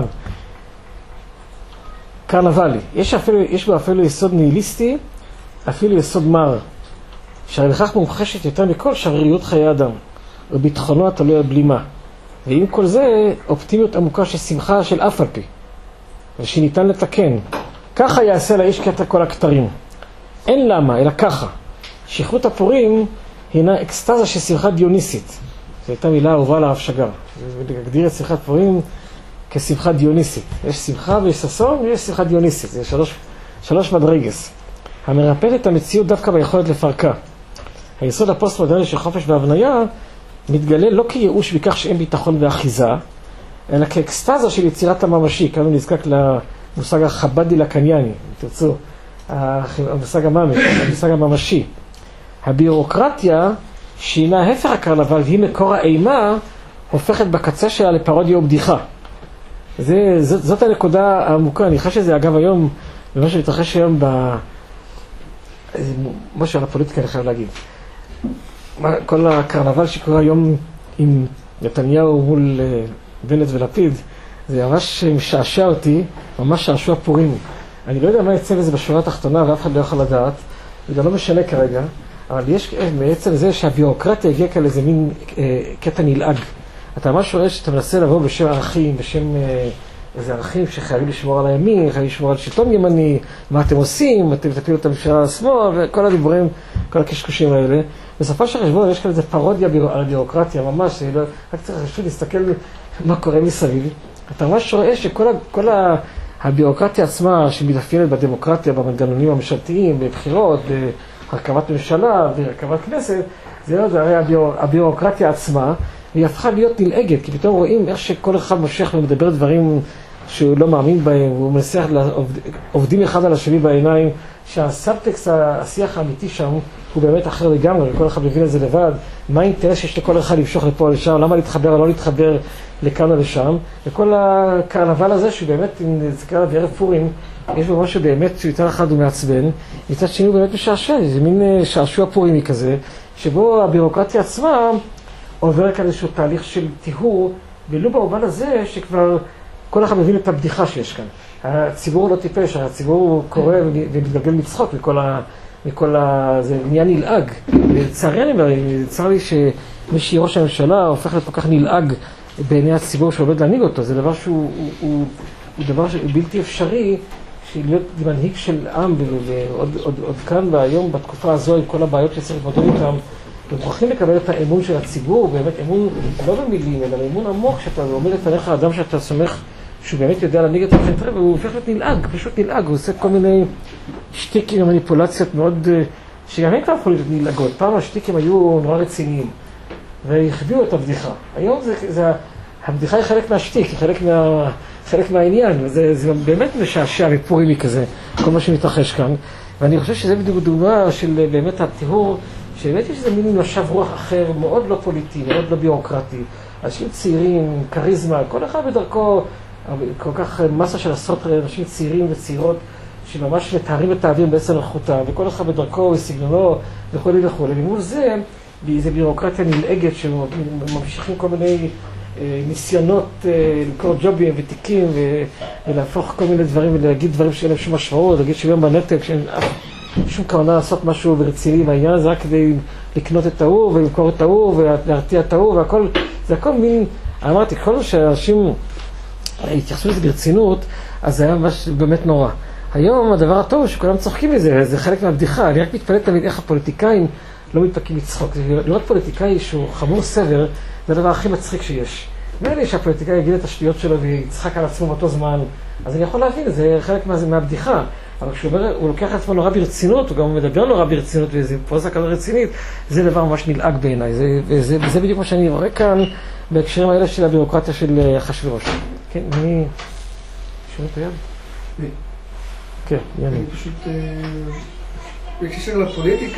קרנבלי. יש בו אפילו יסוד ניהיליסטי, אפילו יסוד מר, שהרי לכך מומחשת יותר מכל שבריריות חיי אדם, וביטחונו התלוי על בלימה. ועם כל זה, אופטימיות עמוקה של שמחה של אף על פי, ושניתן לתקן. ככה יעשה לאיש קטע כל הכתרים. אין למה, אלא ככה. שכרות הפורים הינה אקסטזה של שמחה דיוניסית. זו הייתה מילה אהובה לרב שגר. להגדיר את שמחת פורים כשמחה דיוניסית. יש שמחה ויש ששון ויש שמחה דיוניסית. זה שלוש מדרגס. המרפאת את המציאות דווקא ביכולת לפרקה. היסוד הפוסט-מודרני של חופש והבניה מתגלה לא כייאוש בכך שאין ביטחון ואחיזה, אלא כאקסטזה של יצירת הממשי. כאן הוא נזקק למושג החבדי לקנייני, אם תרצו. המושג הממשי. הבירוקרטיה, שהינה הפך הקרנבל והיא מקור האימה, הופכת בקצה שלה לפרודיה ובדיחה. זאת הנקודה העמוקה. אני חושב שזה אגב היום, במה שמתרחש היום משהו על הפוליטיקה אני חייב להגיד. כל הקרנבל שקורה היום עם נתניהו מול בנט ולפיד, זה ממש משעשע אותי, ממש שעשוע פורים. אני לא יודע מה יצא לזה בשורה התחתונה, ואף אחד לא יכול לדעת, וזה לא משנה כרגע, אבל יש בעצם זה שהביורוקרטיה הגיעה כאן איזה מין קטע נלעג. אתה ממש רואה שאתה מנסה לבוא בשם ערכים, בשם איזה ערכים שחייבים לשמור על הימין, חייבים לשמור על שלטון ימני, מה אתם עושים, אתם תפילו את הממשלה לשמאל, וכל הדיבורים, כל הקשקושים האלה. בסופו של חשבון יש כאן איזה פרודיה על הביורוקרטיה, ממש, רק צריך פשוט להסתכל מה קורה מסביב. אתה ממש רואה שכל הביורוקרטיה עצמה שמתאפיינת בדמוקרטיה, במנגנונים הממשלתיים, בבחירות, בהרכבת ממשלה, בהרכבת כנסת, זה הרי הביורוקרטיה עצמה, והיא הפכה להיות נלעגת, כי פתאום רואים איך שכל אחד מושך ומדבר דברים שהוא לא מאמין בהם, והוא מנסח עובדים אחד על השני בעיניים, שהסאבטקסט, השיח האמיתי שם, הוא באמת אחר לגמרי, וכל אחד מבין את זה לבד. מה האינטרס שיש לכל אחד למשוך לפה או לשם, למה להתחבר או לא להתחבר לכאן או לשם. וכל הקרנבל הזה, שהוא באמת, אם נזכר עליו בערב פורים, יש בו משהו באמת שיותר אחד הוא מעצבן, מצד שני הוא באמת משעשע, זה מין שעשוע פורימי כזה, שבו הבירוקרטיה עצמה עובר כאן איזשהו תהליך של טיהור, ולא במובן הזה שכבר כל אחד מבין את הבדיחה שיש כאן. הציבור לא טיפש, הציבור קורא ומתגלגל מצחוק זה נהיה נלעג. צר לי שמי שהיא ראש הממשלה הופך להיות כל כך נלעג בעיני הציבור שעובד להנהיג אותו. זה דבר שהוא דבר בלתי אפשרי, להיות מנהיג של עם, ועוד כאן והיום בתקופה הזו עם כל הבעיות שצריך להתמודד איתם, ומוכרחים לקבל את האמון של הציבור, באמת אמון לא במילים, אלא אמון עמוק, שאתה עומד לפניך אדם שאתה סומך שהוא באמת יודע להנהיג את החטרה, והוא הופך להיות נלעג, פשוט נלעג, הוא עושה כל מיני שטיקים ומניפולציות מאוד, שגם הם כבר יכולים להיות נלעגות. פעם השטיקים היו נורא רציניים, והחביאו את הבדיחה. היום הבדיחה היא חלק מהשטיק, היא חלק מהעניין, וזה באמת משעשע ופורימי כזה, כל מה שמתרחש כאן. ואני חושב שזה בדיוק דוגמה של באמת הטיהור, שבאמת יש איזה מין משב רוח אחר, מאוד לא פוליטי, מאוד לא ביורוקרטי. אנשים צעירים, קריזמה, כל אחד בדרכו, כל כך מסה של עשרות אנשים צעירים וצעירות, שממש מתארים את האוויר בעצם נוכחותם, וכל אחד בדרכו וסגנונו וכו' וכו'. ומול זה, באיזו ביורוקרטיה נלעגת שממשיכים כל מיני ניסיונות לקרוא ג'ובים ותיקים ולהפוך כל מיני דברים ולהגיד דברים שאין להם שום משמעות, להגיד שוויון בנטל, כשאין שום כוונה לעשות משהו ברציני מהעניין, זה רק כדי לקנות את ההוא ולמכור את ההוא ולהרתיע את ההוא, והכל, זה הכל מין, אמרתי, כל שאנשים התייחסו לזה ברצינות, אז זה היה ממש באמת נורא. היום הדבר הטוב הוא שכולם צוחקים מזה, זה חלק מהבדיחה, אני רק מתפלא תמיד איך הפוליטיקאים לא מתפקים לצחוק. לראות פוליטיקאי שהוא חמור סבר, זה הדבר הכי מצחיק שיש. מילא שהפוליטיקאי יגיד את השטויות שלו ויצחק על עצמו באותו זמן, אז אני יכול להבין, זה חלק מהבדיחה. אבל כשהוא אומר, הוא לוקח את עצמו נורא ברצינות, הוא גם מדבר נורא ברצינות, וזה פרוזה כזו רצינית, זה דבר ממש נלעג בעיניי. וזה בדיוק מה שאני רואה כאן, בהקשרים האלה של הבירוקרטיה של אחשוורוש. כן, אני... שומע את היד? כן, יאללה. אני פשוט... בקשר לפוליטיקה,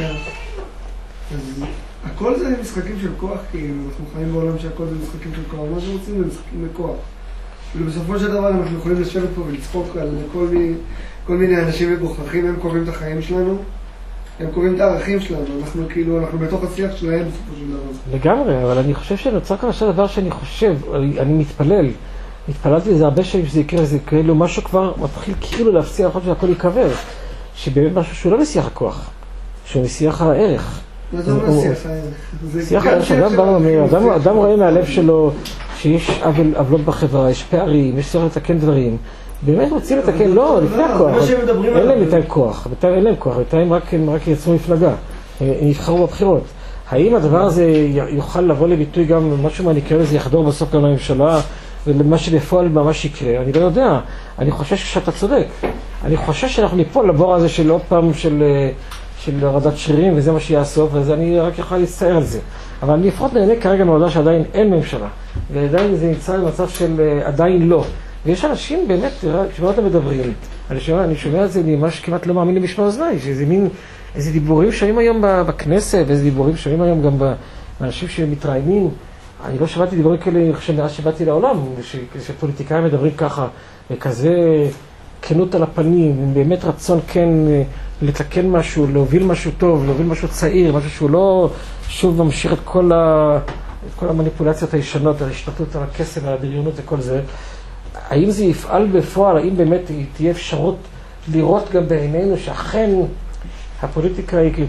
אז הכל זה משחקים של כוח, כי אנחנו חיים בעולם שהכל זה משחקים של כוח. מה שרוצים זה משחקים בכוח. ובסופו של דבר אנחנו יכולים לשבת פה ולצחוק על כל מיני אנשים מגוחכים, הם קובעים את החיים שלנו, הם קובעים את הערכים שלנו, אנחנו בתוך השיח שלהם בסופו של דבר. לגמרי, אבל אני חושב שנוצר כאן עכשיו דבר שאני חושב, אני התפללתי לזה הרבה שנים שזה יקרה, זה כאילו משהו כבר מתחיל כאילו להפציע על חושב שהכל יקבר, שבאמת משהו שהוא לא משיח הכוח, שהוא משיח הערך. זה לא משיח הערך. שיח הערך, אדם רואה מהלב שלו שיש עוולות בחברה, יש פערים, יש צורך לתקן דברים. באמת רוצים לתקן, לא, לפני הכוח. אין להם יותר כוח, אין להם כוח, הם רק יצרו מפלגה, הם נבחרו בבחירות. האם הדבר הזה יוכל לבוא לביטוי גם משהו מה נקרא לזה, יחדור בסוף גם לממשלה, ולמה שבפועל ממש יקרה? אני לא יודע, אני חושש שאתה צודק. אני חושש שאנחנו ניפול לבור הזה של עוד פעם של הורדת שרירים, וזה מה שיהיה הסוף, אז אני רק יכול להצטער על זה. אבל אני לפחות נהנה כרגע מהעובדה שעדיין אין ממשלה, ועדיין זה נמצא במצב של עדיין לא. ויש אנשים באמת, כשמה אתם מדברים, אני שומע את זה, אני ממש כמעט לא מאמין למשמע אוזניי, שזה מין, איזה דיבורים שומעים היום בכנסת, ואיזה דיבורים שומעים היום גם באנשים שמתראיינים. אני לא שמעתי דיבורים כאלה מאז שבאתי לעולם, שפוליטיקאים מדברים ככה, וכזה כנות על הפנים, באמת רצון כן לתקן משהו, להוביל משהו טוב, להוביל משהו צעיר, משהו שהוא לא שוב ממשיך את כל המניפולציות הישנות, ההשתתות על הכסף, על הבריונות וכל זה. האם זה יפעל בפועל, האם באמת תהיה אפשרות לראות גם בעינינו שאכן הפוליטיקה היא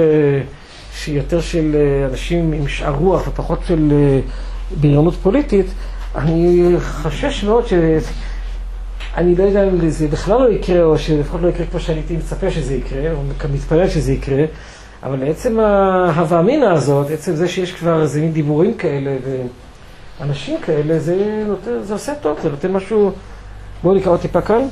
יותר של אנשים עם שאר רוח ופחות של בריונות פוליטית? אני חושש מאוד אני לא יודע אם זה בכלל לא יקרה, או שלפחות לא יקרה כמו שאני הייתי מצפה שזה יקרה, או מתפלל שזה יקרה, אבל עצם ההווה-אמינה הזאת, עצם זה שיש כבר איזה מין דיבורים כאלה ואנשים כאלה, זה עושה טוב, זה נותן משהו. בואו נקרא עוד טיפה כאן.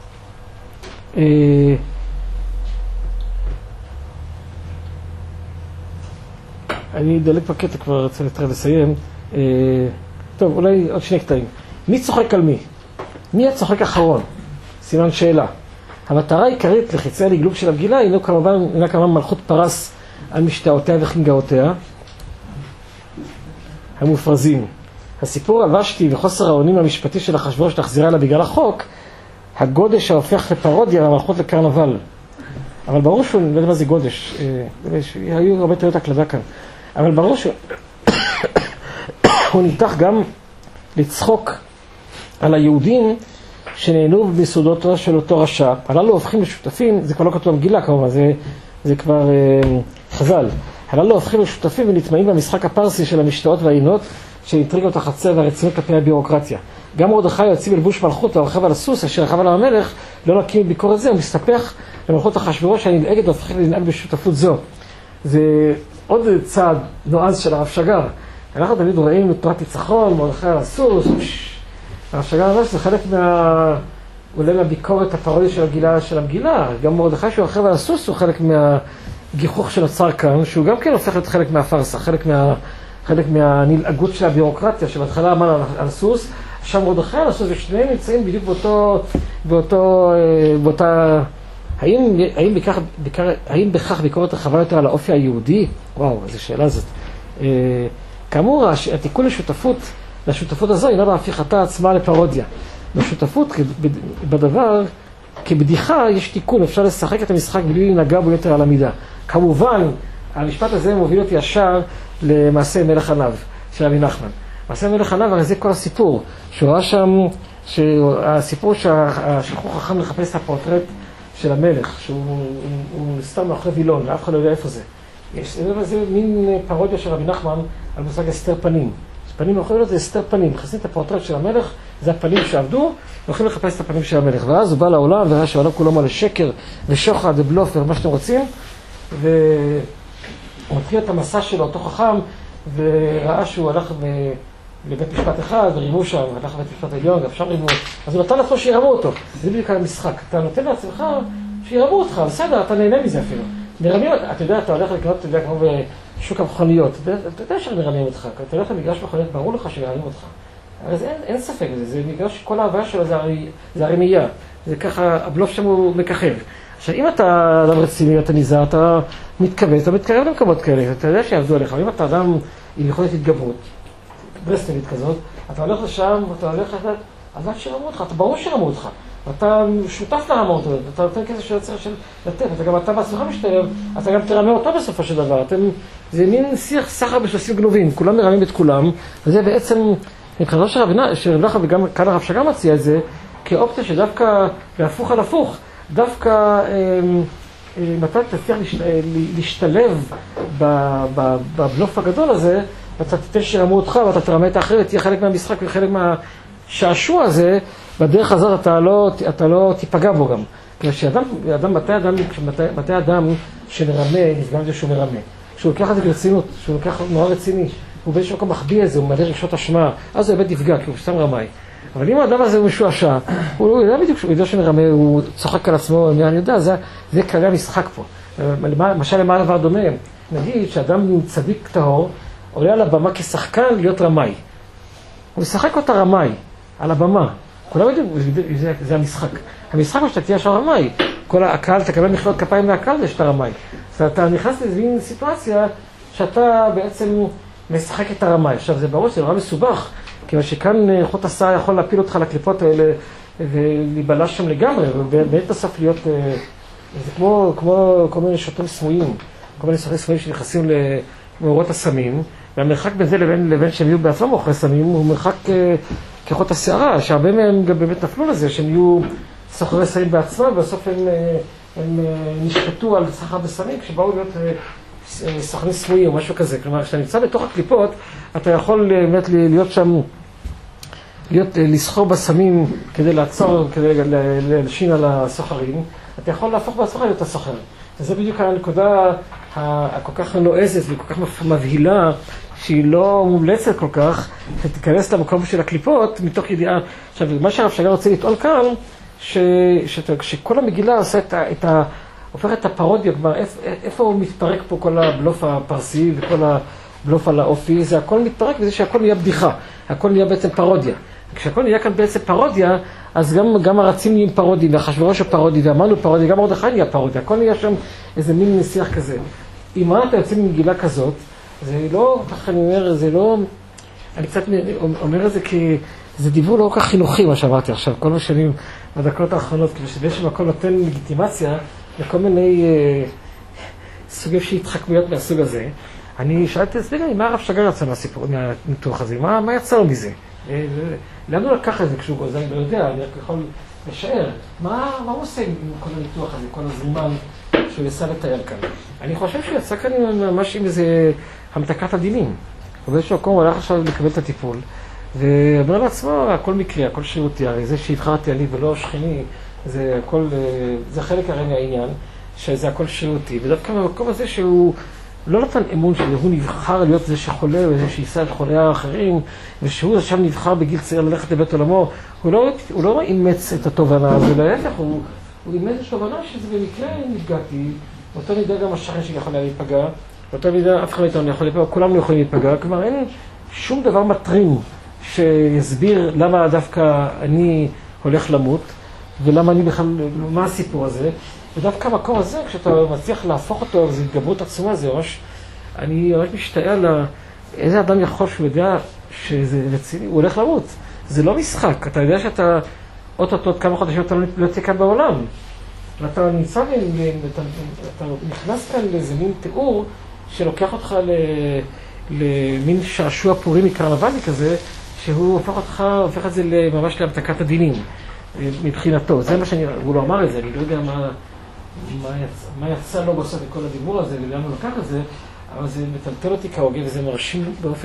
אני דלק בקטע, כבר רוצה לסיים. טוב, אולי עוד שני קטעים. מי צוחק על מי? מי הצוחק אחרון? סימן שאלה. המטרה העיקרית לחיצי הלגלוג של המגילה אינה כמובן מלכות פרס על משתאותיה וחנגאותיה המופרזים. הסיפור על ושתי וחוסר האונים המשפטי של אחשוורוש להחזירה לה בגלל החוק, הגודש ההופך לפרודיה והמלכות לקרנבל. אבל ברור שהוא, לא יודע מה זה גודש, היו הרבה תאיות הקלדה כאן, אבל ברור שהוא ניתח גם לצחוק על היהודים שנהנו ביסודותו של אותו רשע. הללו הופכים לשותפים, זה כבר לא כתוב במגילה כמובן, זה כבר חז"ל. הללו הופכים לשותפים ונטמעים במשחק הפרסי של המשתאות והעינות שהטריגות החצר והרצינות כלפי הביורוקרטיה. גם מרדכי יוצא בלבוש מלכות והרכב על הסוס אשר רכב על המלך, לא נקים ביקורת זה, הוא מסתפח למלכות אחשוורוש הנלעגת והופכים לנהג בשותפות זו. זה עוד צעד נועז של הרב שגר. אנחנו תמיד רואים את תנועת ניצחון, מרדכי על הסוס, הרב שגר אומר שזה חלק אולי מהביקורת הפרודיה של המגילה. גם מרדכי שהוא רכב על הסוס הוא חלק מהגיחוך של הצר כאן, שהוא גם כן הופך להיות חלק מהפרסה, חלק מהנלעגות של הביורוקרטיה, שבהתחלה אמר על הסוס, עכשיו מרדכי על הסוס, ושניהם נמצאים בדיוק באותה... האם בכך ביקורת רחבה יותר על האופי היהודי? וואו, איזו שאלה זאת. כאמור, התיקון לשותפות הזו אינה בהפיכתה עצמה לפרודיה. בשותפות, בדבר, כבדיחה יש תיקון, אפשר לשחק את המשחק בלי לנגע בו יותר על המידה. כמובן, המשפט הזה מוביל אותי ישר למעשה מלך עניו של רבי נחמן. מעשה מלך עניו, הרי זה כל הסיפור. שהוא ראה שם, הסיפור שהשלחו חכם לחפש את הפורטרט של המלך, שהוא סתם מאחורי וילון, ואף אחד לא יודע איפה זה. זה מין פרודיה של רבי נחמן על מושג הסתר פנים. פנים מאחורי וילון זה הסתר פנים. מכניסים את הפורטרט של המלך, זה הפנים שעבדו, והולכים לחפש את הפנים של המלך. ואז הוא בא לעולם וראה שהעולם כולו מלא שקר ושוחד ובלוף ומה שאתם רוצים, והוא מתחיל את המסע שלו, אותו חכם, וראה שהוא הלך לבית משפט אחד, ורימו שם, הלך לבית משפט עליון, ואפשר רימו. אז הוא נתן לעצמו שירמו אותו. זה בדיוק המשחק. אתה נותן לעצמך שירמו אותך, בסדר, אתה נהנה מזה אפילו. מרמים, אתה יודע, אתה הולך לקנות, אתה יודע, כמו בשוק המכוניות. אתה יודע שמרמים אותך, אתה הולך למגרש מכוניות, ברור לך שמרמים אותך. אז אין ספק בזה, זה מגרש שכל ההוויה שלו זה הרמייה. זה ככה, הבלוף שם הוא מככב. עכשיו, אם אתה אדם רציני, אתה נזהר, אתה מתכוון, אתה מתקרב למקומות כאלה, אתה יודע שיעבדו עליך. אם אתה אדם עם יכולת התגברות, ברסטנית כזאת, אתה הולך לשם, אתה הולך לתת, אז רק שירמו אותך, אתה ברור שירמו אותך. אתה שותף לרמות, אתה נותן כזה של יוצר של לתת, גם אתה בעצמך משתלב, אתה גם תרמה אותו בסופו של דבר. זה מין שיח סחר בשלסים גנובים, כולם מרמים את כולם, וזה בעצם, מבחינתו של רבי נחמן, וגם כאן הרב שגר מציע את זה, כאופציה שדווקא, והפוך על הפוך, דווקא מתי תצליח להשתלב בבלוף הגדול הזה, ואתה תתן שירמו אותך ואתה תרמה את האחרת, תהיה חלק מהמשחק וחלק מהשעשוע הזה, בדרך הזאת אתה לא תיפגע בו גם. מתי אדם שמרמה, נפגע מזה שהוא מרמה. כשהוא לוקח את זה ברצינות, כשהוא לוקח נורא רציני, הוא באיזשהו מקום מחביא את זה, הוא מלא רגשות אשמה, אז הוא באמת נפגע, כי הוא סתם רמאי. אבל אם האדם הזה הוא משועשע, הוא יודע בדיוק שהוא יודע שמרמה, הוא צוחק על עצמו, אני יודע, זה כלל המשחק פה. למשל, למה הדבר דומה? נגיד שאדם צדיק טהור, עולה על הבמה כשחקן להיות רמאי. הוא משחק אותה רמאי, על הבמה. כולם יודעים, זה המשחק. המשחק הוא שאתה תהיה שם רמאי. כל הקהל, תקבל מחיאות כפיים מהקהל זה שאתה רמאי. אז אתה נכנס לאיזו סיטואציה שאתה בעצם משחק את הרמאי. עכשיו, זה ברור שזה נורא מסובך, כיוון שכאן חוט הסעה יכול להפיל אותך לקליפות האלה ולהיבלע שם לגמרי, ובאמת בסוף להיות, זה כמו כל מיני שוטרים סמויים, כל מיני שוטרים סמויים שנכנסים למאורות הסמים, והמרחק בין זה לבין שהם יהיו בעצמם מאחורי סמים, הוא מרחק כחוט השערה, שהרבה מהם גם באמת נפלו לזה, שהם יהיו סוחרי סמים בעצמם, ובסוף הם נשפטו על סחר בסמים, כשבאו להיות סוכנים סמויים או משהו כזה. כלומר, כשאתה נמצא בתוך הקליפות, אתה יכול באמת להיות שם, לסחור בסמים כדי לעצור, כדי להלשין על הסוחרים. אתה יכול להפוך בעצמך להיות הסוחר. וזה בדיוק הנקודה הכל כך נועזת וכל כך מבהילה, שהיא לא מומלצת כל כך, שתיכנס למקום של הקליפות מתוך ידיעה. עכשיו, מה שהרב שגר רוצה לטעון כאן, שכל המגילה עושה הופך את הפרודיה, כלומר, איפה הוא מתפרק פה כל הבלוף הפרסי וכל הבלוף על האופי, זה הכל מתפרק בזה שהכל נהיה בדיחה, הכל נהיה בעצם פרודיה. כשהכל נהיה כאן בעצם פרודיה, אז גם הרצים נהיים פרודים, והחשברוש הוא פרודי, והמנו פרודי, גם מרדכי נהיה פרודיה, הכל נהיה שם איזה מין שיח כזה. אם אתה יוצא ממגילה כזאת, זה לא, ככה אני אומר, זה לא, אני קצת אומר את זה כי זה דיבור לא כל כך חינוכי, מה שאמרתי עכשיו, כל השנים, בדקות האחרונות, כאילו שבאיזשהו מקום נותן לגיטימציה לכל מיני סוגים של התחכמויות מהסוג הזה. אני שאלתי, אז תראה, מה הרב שגר יצא מהניתוח הזה? מה יצא לו מזה? לאן הוא לקח את זה כשהוא גוזר? אני לא יודע, אני רק יכול לשער. מה הוא עושה עם כל הניתוח הזה, כל הזרימה שהוא יצא לתאר כאן? אני חושב שהוא יצא כאן ממש עם איזה המתקת הדינים. ובאיזשהו מקום הוא הלך עכשיו לקבל את הטיפול, ואומר לעצמו, הכל מקרי, הכל שירותי, הרי זה שהבחרתי אני ולא שכני, זה חלק הרי מהעניין, שזה הכל שירותי, ודווקא במקום הזה שהוא לא נתן אמון שהוא נבחר להיות זה שחולה, וזה שייסע את חולי האחרים, ושהוא עכשיו נבחר בגיל צעיר ללכת לבית עולמו, הוא לא אימץ את התובנה הזו, להפך, הוא אימץ את התובנה שזה במקרה נפגעתי, באותו מידה גם השכן שלי יכול להיפגע, באותו מידה אף אחד מאיתנו יכול להיפגע, כולם לא יכולים להיפגע, כלומר אין שום דבר מטרים שיסביר למה דווקא אני הולך למות, ולמה אני בכלל, מה הסיפור הזה, ודווקא המקום הזה, כשאתה מצליח להפוך אותו, זו התגברות עצומה, זה ממש, אני ממש משתאה איזה אדם יכול שהוא יודע שזה רציני, הוא הולך למות, זה לא משחק, אתה יודע שאתה עוד כמה חודשים אתה לא תהיה כאן בעולם, ואתה נמצא, אתה נכנס כאן לאיזה מין תיאור שלוקח אותך למין שעשוע פורימי קרנבלי כזה, שהוא הופך את זה ממש להמתקת הדינים מבחינתו. זה מה הוא לא אמר את זה, אני לא יודע מה יצא לו בסוף מכל הדיבור הזה ולמה הוא לקח את זה, אבל זה מטלטל אותי כהוגה וזה מרשים באופן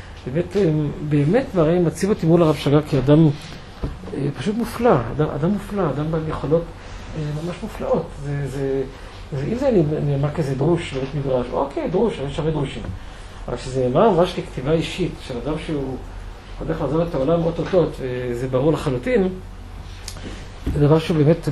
באמת מראה, מציב אותי מול הרב שגר כאדם פשוט מופלא, אדם מופלא, אדם בעל יכולות ממש מופלאות. אם זה נאמר כזה דרוש בבית מדרש, אוקיי, דרוש, אני שווה דרושים. אבל שזה נאמר ממש לכתיבה אישית של אדם שהוא הולך לעזוב את העולם אוטוטות, וזה ברור לחלוטין, זה דבר שהוא באמת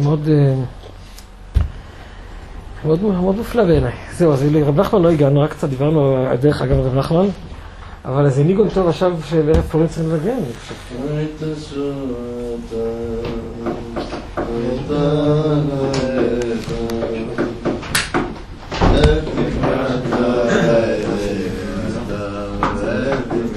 מאוד מופלא בעיניי. זהו, אז לרב נחמן לא הגענו, רק קצת דיברנו על דרך אגב רב נחמן, אבל זה ניגון טוב עכשיו של ערב פורים צריכים לגן, אני חושב.